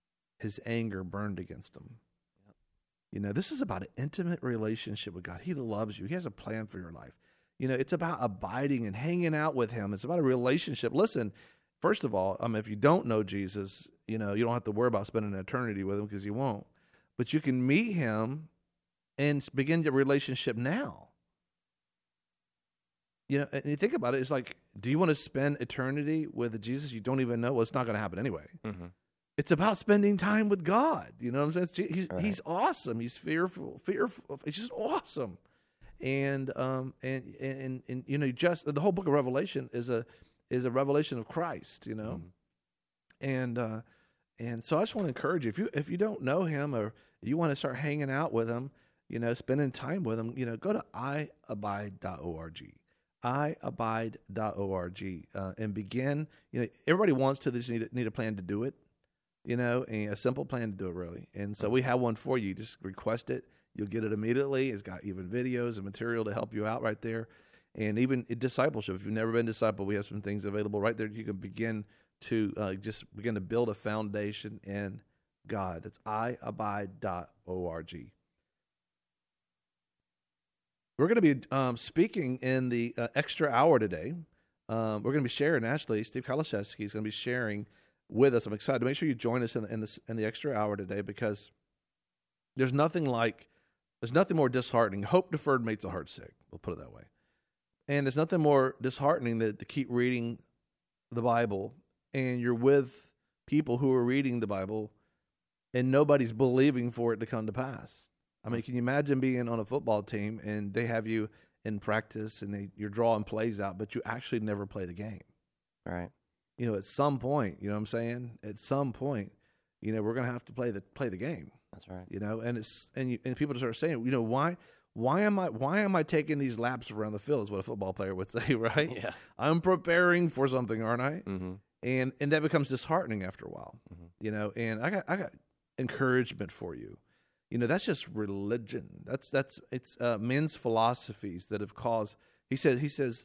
his anger burned against them. Yep. You know, this is about an intimate relationship with God. He loves you. He has a plan for your life. You know, it's about abiding and hanging out with him. It's about a relationship. Listen, first of all, I mean, if you don't know Jesus, you know, you don't have to worry about spending an eternity with him because you won't. But you can meet him and begin your relationship now. You know, and you think about it, it's like, do you want to spend eternity with Jesus you don't even know? Well, it's not going to happen anyway. Mm-hmm. It's about spending time with God. You know what I'm saying? He's, right. he's awesome. He's fearful, fearful. He's just awesome. And um and, and and you know, just the whole book of Revelation is a is a revelation of Christ, you know. Mm-hmm. And uh and so I just want to encourage you, if you if you don't know him or you want to start hanging out with him, you know, spending time with him, you know, go to i abide dot org. i abide dot org uh, and begin. You know, everybody wants to, they just need a, need a plan to do it, you know, and a simple plan to do it, really. And so we have one for you. Just request it. You'll get it immediately. It's got even videos and material to help you out right there. And even discipleship. If you've never been discipled, we have some things available right there. You can begin to uh, just begin to build a foundation in God. That's i abide dot org. We're going to be um, speaking in the uh, extra hour today. Um, we're going to be sharing, actually, Steve Kaliszewski is going to be sharing with us. I'm excited to make sure you join us in the, in, the, in the extra hour today, because there's nothing like, there's nothing more disheartening. Hope deferred makes the heart sick. We'll put it that way. And there's nothing more disheartening than to keep reading the Bible and you're with people who are reading the Bible and nobody's believing for it to come to pass. I mean, can you imagine being on a football team and they have you in practice and they, you're drawing plays out, but you actually never play the game? Right. You know, at some point, you know what I'm saying? At some point, you know, we're going to have to play the play the game. That's right. You know, and it's and you, and people start saying, you know, why why am I why am I taking these laps around the field? Is what a football player would say, right? Yeah. I'm preparing for something, aren't I? Mm-hmm. And and that becomes disheartening after a while. Mm-hmm. You know, and I got I got encouragement for you. You know, that's just religion. That's that's it's uh, men's philosophies that have caused. He says he says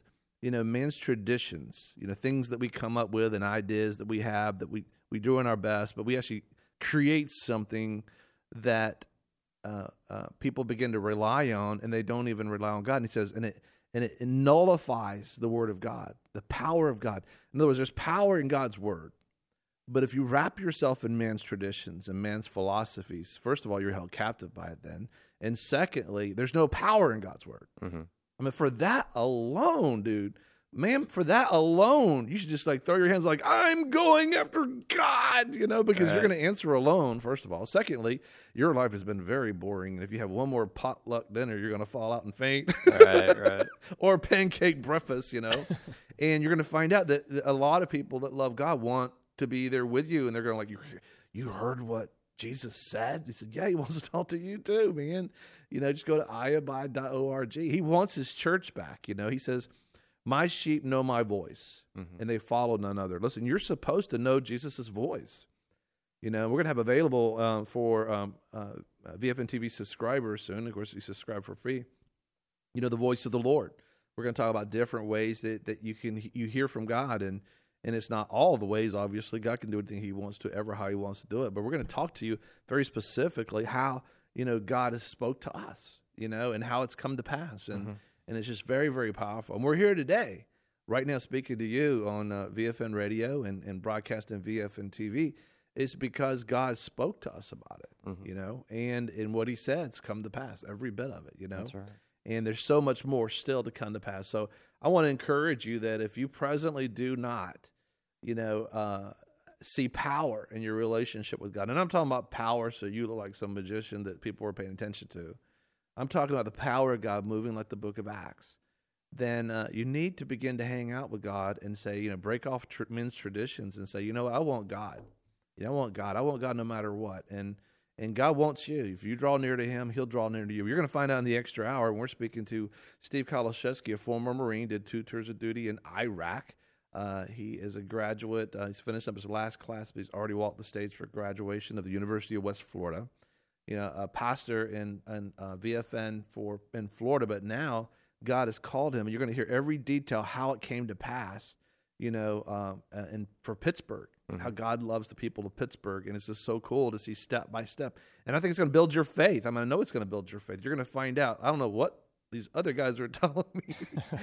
you know, man's traditions, you know, things that we come up with and ideas that we have that we, we do in our best, but we actually create something that uh, uh, people begin to rely on, and they don't even rely on God. And he says, and it and it nullifies the word of God, the power of God. In other words, there's power in God's word. But if you wrap yourself in man's traditions and man's philosophies, first of all, you're held captive by it then. And secondly, there's no power in God's word. Mm-hmm. I mean, for that alone, dude, man, for that alone, you should just like throw your hands like, I'm going after God, you know, because Right. you're going to answer alone, first of all. Secondly, your life has been very boring. And if you have one more potluck dinner, you're going to fall out and faint. Right, right. Or pancake breakfast, you know. And you're going to find out that a lot of people that love God want to be there with you. And they're going like, you, you heard what Jesus said? He said, yeah, he wants to talk to you too, man. You know, just go to i abide dot org. He wants his church back. You know, he says, my sheep know my voice, Mm-hmm. and they follow none other. Listen, you're supposed to know Jesus' voice. You know, we're going to have available um, for um, uh, V F N T V subscribers soon. Of course, you subscribe for free. You know, the voice of the Lord. We're going to talk about different ways that, that you can you hear from God, and and it's not all the ways. Obviously, God can do anything He wants to, ever how He wants to do it. But we're going to talk to you very specifically how you know God has spoke to us, you know, and how it's come to pass, and Mm-hmm. and it's just very very powerful. And we're here today, right now, speaking to you on uh, V F N Radio and and broadcasting V F N T V. It's because God spoke to us about it, Mhm. you know, and in what He said, it's come to pass, every bit of it, you know. That's right. And there's so much more still to come to pass. So I want to encourage you that if you presently do not, you know, uh, see power in your relationship with God, and I'm talking about power so you look like some magician that people are paying attention to. I'm talking about the power of God moving like the book of Acts. Then uh, you need to begin to hang out with God and say, you know, break off tr- men's traditions and say, you know, I want God. You know, I want God. I want God no matter what. And and God wants you. If you draw near to Him, He'll draw near to you. You're going to find out in the extra hour. And we're speaking to Steve Koloszewski, a former Marine, did two tours of duty in Iraq. Uh, he is a graduate. Uh, he's finished up his last class, but he's already walked the stage for graduation of the University of West Florida. You know, a pastor in, in uh, V F N for in Florida, but now God has called him. And you're going to hear every detail how it came to pass. You know, um, uh, and for Pittsburgh, Mhm. how God loves the people of Pittsburgh, and it's just so cool to see step by step. And I think it's going to build your faith. I mean, I know it's going to build your faith. You're going to find out. I don't know what these other guys are telling me,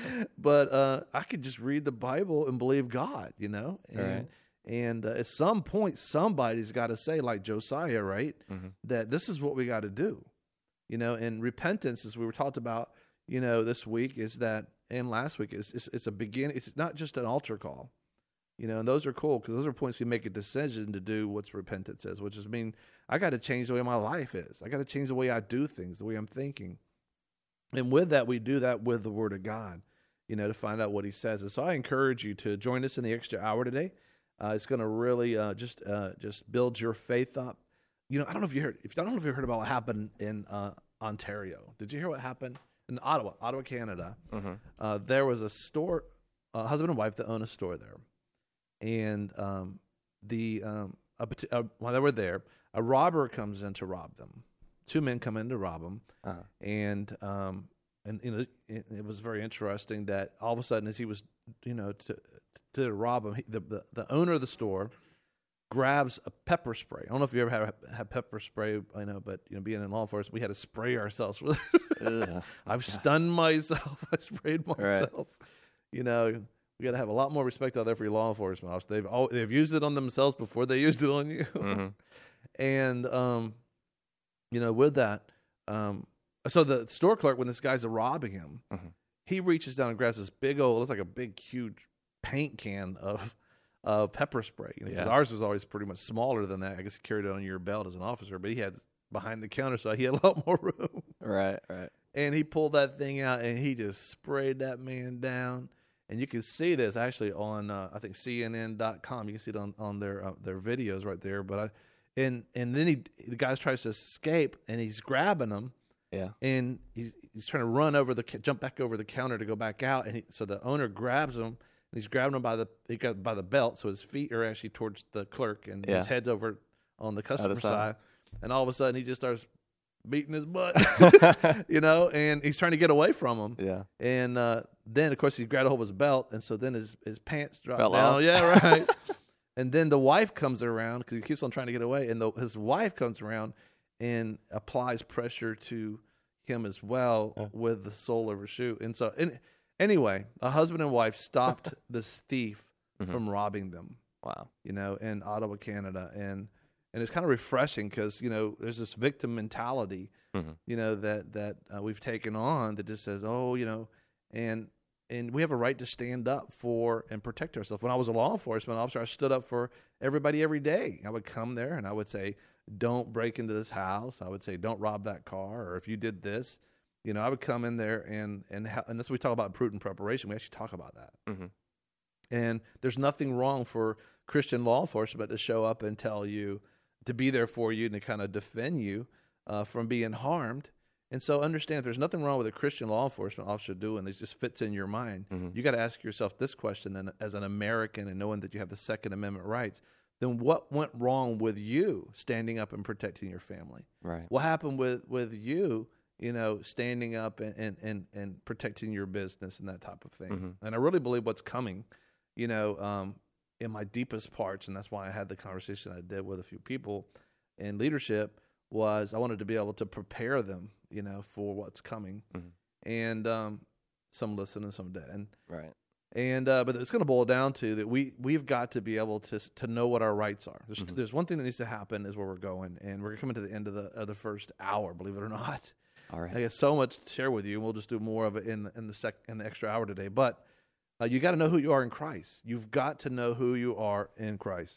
but uh, I could just read the Bible and believe God. You know, and Right. and uh, at some point, somebody's got to say, like Josiah, right, Mm-hmm. that this is what we got to do. You know, and repentance, as we were talked about, you know, this week is that. And last week, is it's, it's a beginning. It's not just an altar call, you know. And those are cool because those are points we make a decision to do what's repentance is, which is mean I got to change the way my life is. I got to change the way I do things, the way I'm thinking. And with that, we do that with the Word of God, you know, to find out what He says. And so I encourage you to join us in the extra hour today. Uh, it's going to really uh, just uh, just build your faith up. You know, I don't know if you heard. If I don't know if you heard about what happened in uh, Ontario. Did you hear what happened? In Ottawa, Ottawa, Canada, Mm-hmm. uh, there was a store, a husband and wife that own a store there, and um, the um, a, pat- uh, while they were there, a robber comes in to rob them. Two men come in to rob them, Uh-huh. and um, and you know it, it was very interesting that all of a sudden, as he was, you know, to to rob him, he, the, the the owner of the store grabs a pepper spray. I don't know if you ever had had pepper spray, I know, but you know, being in law enforcement, we had to spray ourselves with it. Ugh. I've stunned myself. I sprayed myself. You know, we got to have a lot more respect out there for your law enforcement officers. They've all, they've used it on themselves before they used it on you. Mm-hmm. And um, you know, with that, um, so the store clerk, when this guy's robbing him, Mhm. he reaches down and grabs this big old, it looks like a big, huge paint can of of pepper spray. You know, 'cause Yeah. ours was always pretty much smaller than that. I guess you carried it on your belt as an officer, but he had behind the counter, so he had a lot more room. Right, right. And he pulled that thing out and he just sprayed that man down. And you can see this actually on uh, I think C N N dot com. You can see it on on their uh, their videos right there. But I and and then he the guy tries to escape and he's grabbing him Yeah. and he's he's trying to run over the jump back over the counter to go back out. And he, so the owner grabs him and he's grabbing him by the he got by the belt, so his feet are actually towards the clerk and Yeah. his head's over on the customer Other side. side. And all of a sudden he just starts beating his butt, you know, and he's trying to get away from him. Yeah. And uh, then, of course, he grabbed a hold of his belt, and so then his, his pants dropped Fell down. off. Yeah, right. And then the wife comes around because he keeps on trying to get away, and the, his wife comes around and applies pressure to him as well Yeah. with the sole of her shoe. And so, and, anyway, a husband and wife stopped this thief Mhm. from robbing them, Wow. you know, in Ottawa, Canada. And and it's kind of refreshing because, you know, there's this victim mentality, Mhm. you know, that that uh, we've taken on that just says, oh, you know, and and we have a right to stand up for and protect ourselves. When I was a law enforcement officer, I stood up for everybody every day. I would come there and I would say, don't break into this house. I would say, don't rob that car. Or if you did this, you know, I would come in there and and ha- and that's what we talk about prudent preparation. We actually talk about that. Mhm. And there's nothing wrong for Christian law enforcement to show up and tell you, to be there for you and to kind of defend you uh, from being harmed. And so understand, if there's nothing wrong with a Christian law enforcement officer doing this, just fits in your mind. Mhm. You got to ask yourself this question, and as an American and knowing that you have the Second Amendment rights, then what went wrong with you standing up and protecting your family? Right. What happened with, with you, you know, standing up and, and, and, and protecting your business and that type of thing? Mhm. And I really believe what's coming, you know, um, in my deepest parts, and that's why I had the conversation I did with a few people in leadership, was I wanted to be able to prepare them, you know, for what's coming. Mhm. And um, some listen and some didn't. Right. And uh, but it's going to boil down to that we we've got to be able to to know what our rights are. There's Mhm. there's one thing that needs to happen is where we're going, and we're coming to the end of the of the first hour. Believe it or not, All right. I got so much to share with you, and we'll just do more of it in in the sec in the extra hour today. But uh, you got to know who you are in Christ. You've got to know who you are in Christ.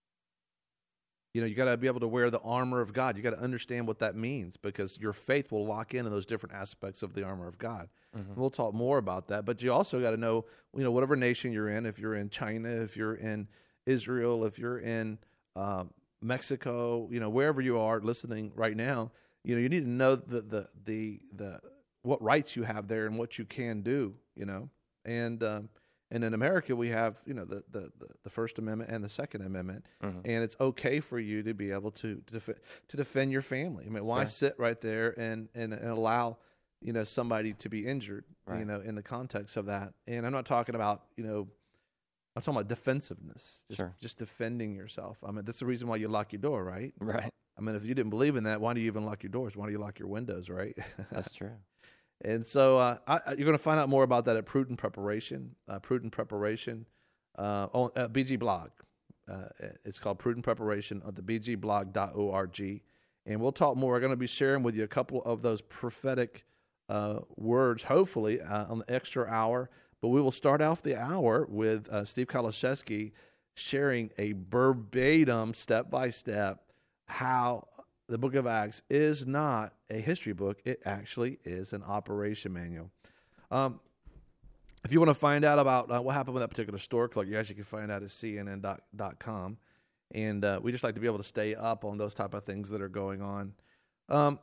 You know, you got to be able to wear the armor of God. You got to understand what that means, because your faith will lock in in those different aspects of the armor of God. Mhm. And we'll talk more about that. But you also got to know, you know, whatever nation you're in, if you're in China, if you're in Israel, if you're in uh, Mexico, you know, wherever you are listening right now, you know, you need to know the the the the what rights you have there and what you can do. You know, and um, and in America we have, you know, the the the First Amendment and the Second Amendment, Mhm. and it's okay for you to be able to to, def- to defend your family. I mean, why Sure. sit right there and, and and allow, you know, somebody to be injured, you Right. know, in the context of that? And I'm not talking about, you know, I'm talking about defensiveness, just Sure. just defending yourself. I mean, that's the reason why you lock your door, right? Right. I mean, if you didn't believe in that, why do you even lock your doors? Why do you lock your windows, right? That's true. And so uh, I, I- you're going to find out more about that at Prudent Preparation. Uh, Prudent Preparation uh, on uh, B G Blog. Uh, it's called Prudent Preparation on the b g blog dot org. And we'll talk more. We're going to be sharing with you a couple of those prophetic uh, words, hopefully, uh, on the extra hour. But we will start off the hour with uh, Steve Kaliszewski sharing a verbatim, step-by-step, how the book of Acts is not a history book. It actually is an operation manual. Um, if you want to find out about uh, what happened with that particular store clerk, you actually can find out at c n n dot com. And uh, we just like to be able to stay up on those type of things that are going on. Um,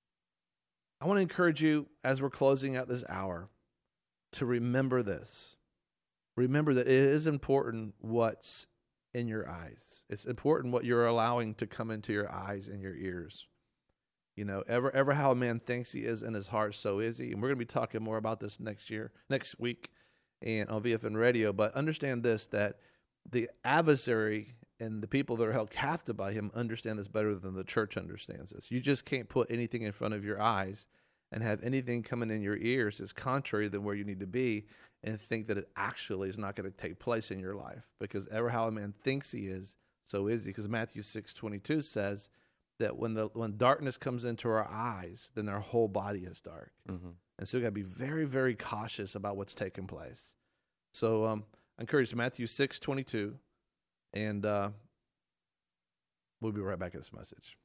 I want to encourage you, as we're closing out this hour, to remember this. Remember that it is important what's in your eyes. It's important what you're allowing to come into your eyes and your ears. You know, ever ever how a man thinks he is in his heart, so is he. And we're going to be talking more about this next year, next week, and on V F N Radio. But understand this, that the adversary and the people that are held captive by him understand this better than the church understands this. You just can't put anything in front of your eyes and have anything coming in your ears is contrary than where you need to be, and think that it actually is not going to take place in your life. Because ever how a man thinks he is, so is he. Because Matthew six twenty-two says that when the when darkness comes into our eyes, then our whole body is dark. Mm-hmm. And so we got to be very, very cautious about what's taking place. So um, I encourage Matthew six twenty-two, and uh, we'll be right back at this message.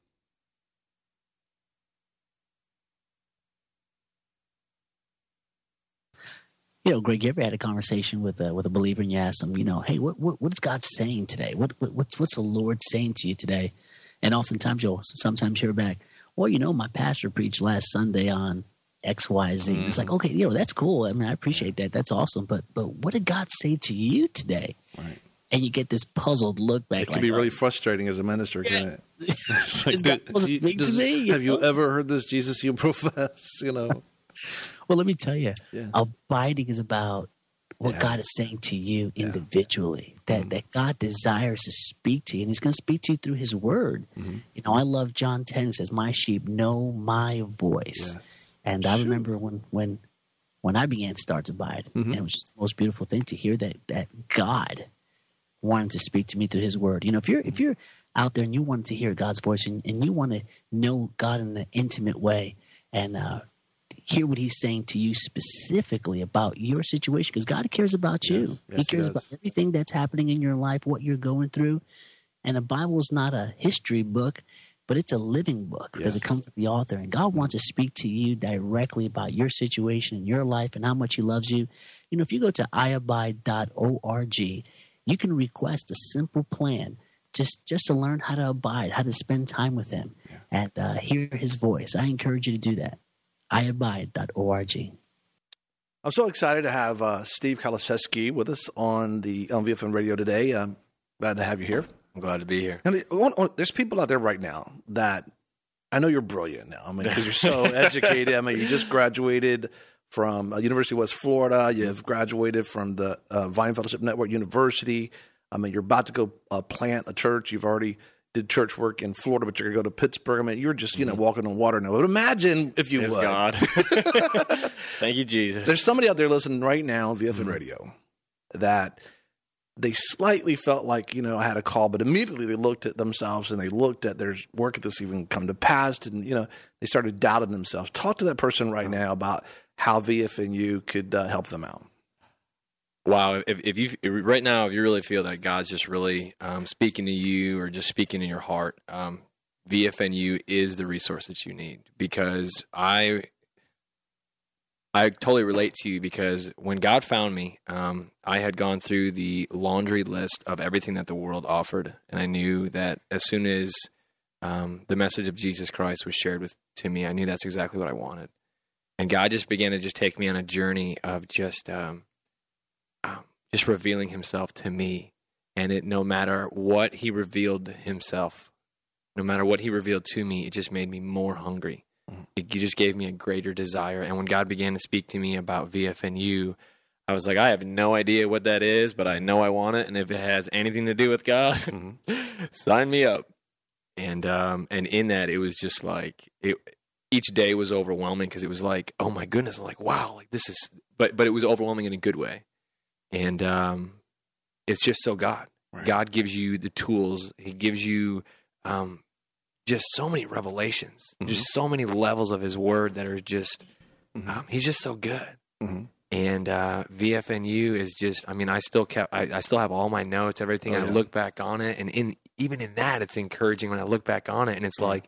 You know, Greg, you ever had a conversation with a, with a believer and you ask them, you know, hey, what, what what is God saying today? What, what what's what's the Lord saying to you today? And oftentimes you'll sometimes hear back, well, you know, my pastor preached last Sunday on X, Y, Z. And it's like, okay, you know, that's cool. I mean, I appreciate that. That's awesome. But but what did God say to you today? Right. and you get this puzzled look back. It can like, be really oh, frustrating as a minister, can't it? It's like, Is God dude, supposed to you- speak to does- me? You have you know? ever heard this Jesus you profess? You know, Well, let me tell you, Yeah. abiding is about what Yeah. God is saying to you individually. That Mm-hmm. that God desires to speak to you, and He's going to speak to you through His Word. Mm-hmm. You know, I love John ten. It says, "My sheep know my voice." Yes. And I Phew. remember when when when I began to start to abide, Mhm. and it was just the most beautiful thing to hear that that God wanted to speak to me through His Word. You know, if you're if you're out there and you want to hear God's voice, and, and you want to know God in an intimate way, and uh, hear what He's saying to you specifically about your situation, because God cares about you. Yes. Yes, he he cares does. about everything that's happening in your life, what you're going through. And the Bible is not a history book, but it's a living book because it Yes. comes from the author. And God wants to speak to you directly about your situation and your life and how much He loves you. You know, if you go to i abide dot org, you can request a simple plan just just to learn how to abide, how to spend time with Him, and uh, hear His voice. I encourage you to do that. i abide dot org. I'm so excited to have uh, Steve Kaliszewski with us on the on V F N Radio today. I'm glad to have you here. I'm glad to be here. And it- one- one- there's people out there right now that I know you're brilliant now. I mean, because you're so educated. I mean, you just graduated from uh, University of West Florida. You've graduated from the uh, Vine Fellowship Network University. I mean, you're about to go uh, plant a church. You've already did church work in Florida, but you're going to go to Pittsburgh. I mean, you're just, you know, walking on water now. But imagine if you Yes, would. God. Thank you, Jesus. There's somebody out there listening right now on V F N Radio that they slightly felt like, you know, I had a call, but immediately they looked at themselves and they looked at their work at this even come to pass, and, you know, they started doubting themselves. Talk to that person right now about how V F N U could uh, help them out. Wow, if, if you if, right now, if you really feel that God's just really um, speaking to you or just speaking in your heart, um, V F N U is the resource that you need, because I I totally relate to you, because when God found me, um, I had gone through the laundry list of everything that the world offered, and I knew that as soon as um, the message of Jesus Christ was shared with to me, I knew that's exactly what I wanted, and God just began to just take me on a journey of just um, um, just revealing Himself to me, and it no matter what He revealed Himself, no matter what He revealed to me, it just made me more hungry. It just gave me a greater desire. And when God began to speak to me about V F N U, I was like, I have no idea what that is, but I know I want it. And if it has anything to do with God, sign me up. And um, and in that, it was just like, it, each day was overwhelming, because it was like, oh my goodness, I'm like, wow, like this is, but but it was overwhelming in a good way. And um, it's just so God. Right. God gives you the tools. He gives you um, just so many revelations, Mhm. just so many levels of His Word that are just, Mhm. um, He's just so good. Mhm. And uh, V F N U is just, I mean, I still kept, I, I still have all my notes, everything. Oh, I yeah. look back on it, and in even in that, it's encouraging when I look back on it. And it's Yeah. like,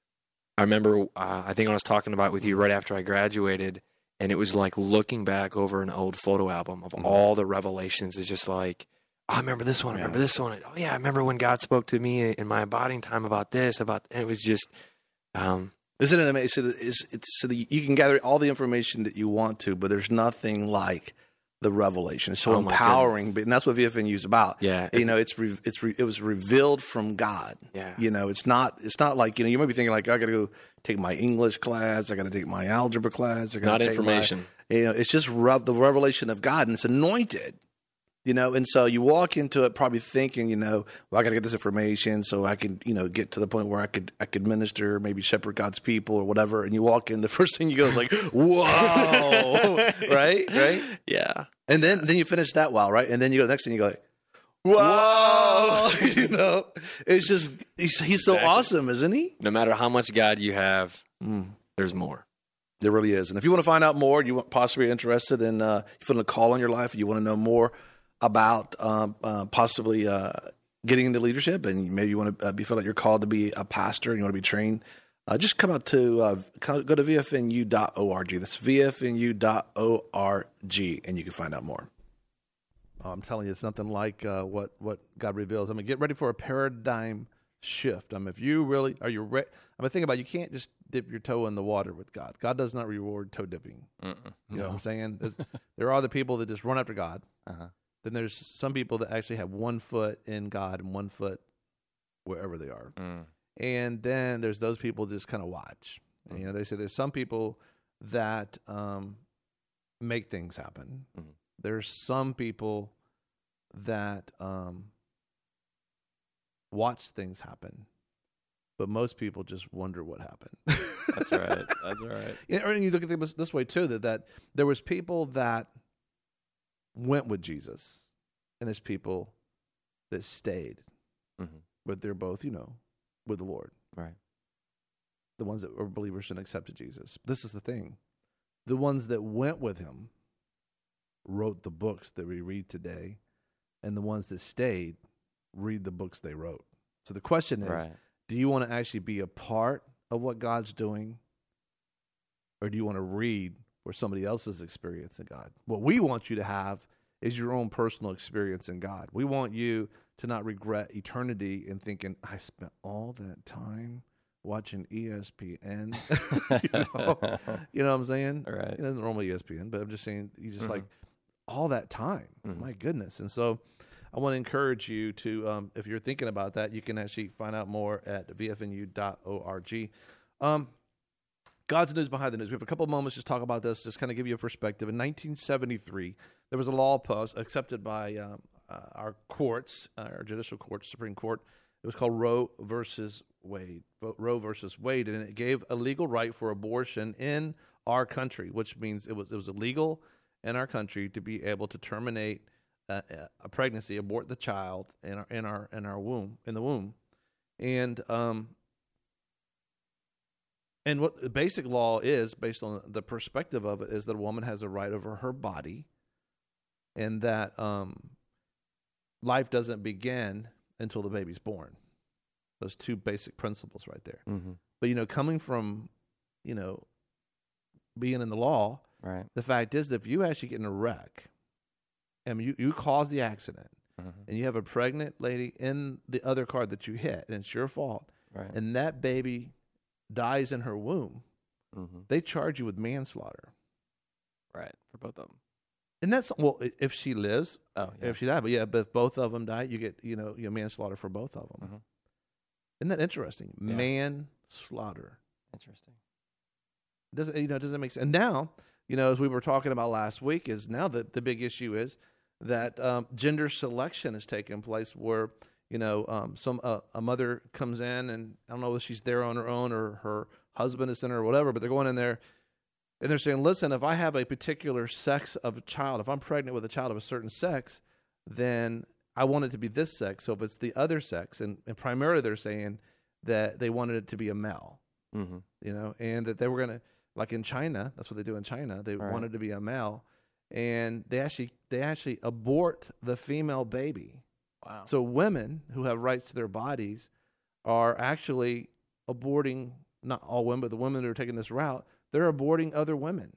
I remember, uh, I think I was talking about it with you right after I graduated, and it was like looking back over an old photo album of Mhm. all the revelations. It's just like, oh, I remember this one. I Yeah. remember this one. Oh yeah, I remember when God spoke to me in my abiding time about this, about, and it was just, um, Isn't it amazing? So that It's, it's so that you can gather all the information that you want to, but there's nothing like the revelation. It's so Oh, my empowering, goodness. but and that's what V F N U is about. yeah, You know, it's re, it's re, it was revealed from God. yeah, You know, it's not it's not like, you know, you might be thinking like, I got to go take my English class, I got to take my algebra class, I got not to take information. My, you know, it's just rev, the revelation of God, and it's anointed. You know, and so you walk into it probably thinking, you know, well, I got to get this information so I can, you know, get to the point where I could, I could minister, maybe shepherd God's people or whatever. And you walk in, the first thing you go is like, whoa, right, right. Yeah. And then, then you finish that while, right? And then you go the next thing you go like, whoa, you know, it's just he's, he's so Exactly. awesome, isn't he? No matter how much God you have, Mm. there's more. There really is. And if you want to find out more, you want possibly interested in, uh, you feel a call in your life, you want to know more about um, uh, possibly uh, getting into leadership, and maybe you want to uh, be feel like you're called to be a pastor and you want to be trained, uh, just come out to uh, go to V F N U dot org. That's V F N U dot org, and you can find out more. Oh, I'm telling you, it's nothing like uh, what what God reveals. I mean, get ready for a paradigm shift. I mean, if you really are you re- I mean, think about it, you can't just dip your toe in the water with God. God does not reward toe dipping. Mm-mm. You know what I'm saying? There's, there are the people that just run after God. Uh-huh. then there's some people that actually have one foot in God and one foot wherever they are. Mm. And then there's those people just kind of watch. Mm-hmm. You know, they say there's some people that um, make things happen. Mm-hmm. There's some people that um, watch things happen, but most people just wonder what happened. That's right. That's right. Yeah, and you look at it this way too: that that there was people that went with Jesus, and there's people that stayed, mm-hmm. but they're both, you know, with the Lord. Right. The ones that were believers and accepted Jesus. This is the thing: the ones that went with him wrote the books that we read today, and the ones that stayed read the books they wrote. So the question is, right. do you want to actually be a part of what God's doing, or do you want to read where somebody else is experiencing God? What we want you to have is your own personal experience in God. We want you to not regret eternity and thinking, I spent all that time watching E S P N. you, know? you know what I'm saying? Right. It isn't normally E S P N, but I'm just saying, you just mm-hmm. like all that time. Mm-hmm. My goodness. And so I want to encourage you to, um, if you're thinking about that, you can actually find out more at v f n u dot org. Um, God's news behind the news. We have a couple of moments just talk about this, just kind of give you a perspective. In nineteen seventy-three, there was a law passed, accepted by um, uh, our courts, uh, our judicial court, Supreme Court. It was called Roe versus Wade, Roe versus Wade, and it gave a legal right for abortion in our country, which means it was it was illegal in our country to be able to terminate a, a pregnancy, abort the child in our in our in our womb, in the womb, and um. And what the basic law is, based on the perspective of it, is that a woman has a right over her body, and that um, life doesn't begin until the baby's born. Those two basic principles right there. Mm-hmm. But, you know, coming from, you know, being in the law, right. the fact is that if you actually get in a wreck, and you, you cause the accident, mm-hmm. and you have a pregnant lady in the other car that you hit, and it's your fault, right. and that baby dies in her womb, mm-hmm. they charge you with manslaughter. Right, for both of them. And that's, well, if she lives, oh, yeah. if she died, but yeah, but if both of them die, you get, you know, you know manslaughter for both of them. Mm-hmm. Isn't that interesting? Yeah. Manslaughter. Interesting. Doesn't, you know, doesn't make sense. And now, you know, as we were talking about last week, is now the, the big issue is that um, gender selection has taken place where, you know, um, some uh, a mother comes in, and I don't know if she's there on her own or her husband is in her or whatever, but they're going in there and they're saying, listen, if I have a particular sex of a child, if I'm pregnant with a child of a certain sex, then I want it to be this sex. So if it's the other sex, and, and primarily they're saying that they wanted it to be a male, mm-hmm. you know, and that they were going to, like in China, that's what they do in China. They right. wanted to be a male, and they actually they actually abort the female baby. Wow. So women who have rights to their bodies are actually aborting, not all women, but the women that are taking this route, they're aborting other women.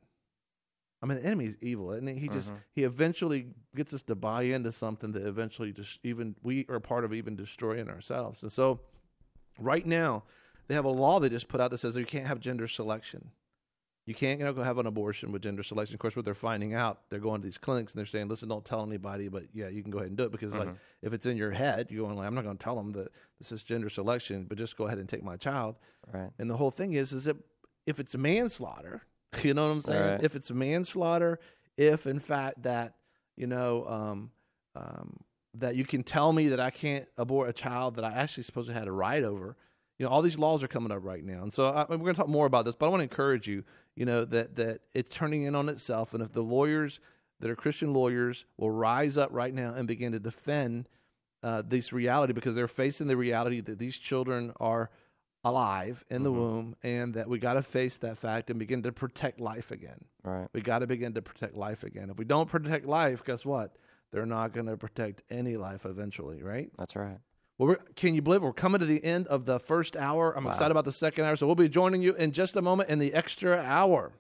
I mean, the enemy is evil, and he just mm-hmm. he eventually gets us to buy into something that eventually just even we are part of even destroying ourselves. And so right now, they have a law they just put out that says you can't have gender selection. You can't, you know, go have an abortion with gender selection. Of course, what they're finding out, they're going to these clinics and they're saying, listen, don't tell anybody, but yeah, you can go ahead and do it. Because mm-hmm. like, if it's in your head, you're going like, I'm not going to tell them that this is gender selection, but just go ahead and take my child. Right. And the whole thing is, is that if it's manslaughter, you know what I'm saying? Right. If it's manslaughter, if in fact that, you know, um, um, that you can tell me that I can't abort a child that I actually supposed to had a right over. You know, all these laws are coming up right now. And so I, we're going to talk more about this, but I want to encourage you, you know, that, that it's turning in on itself. And if the lawyers that are Christian lawyers will rise up right now and begin to defend uh, this reality, because they're facing the reality that these children are alive in the mm-hmm. womb, and that we got to face that fact and begin to protect life again. Right. We got to begin to protect life again. If we don't protect life, guess what? They're not going to protect any life eventually, right? That's right. Well, we're, can you believe we're coming to the end of the first hour? I'm wow. excited about the second hour, so we'll be joining you in just a moment in the extra hour.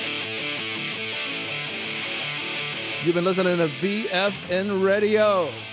You've been listening to V F N Radio.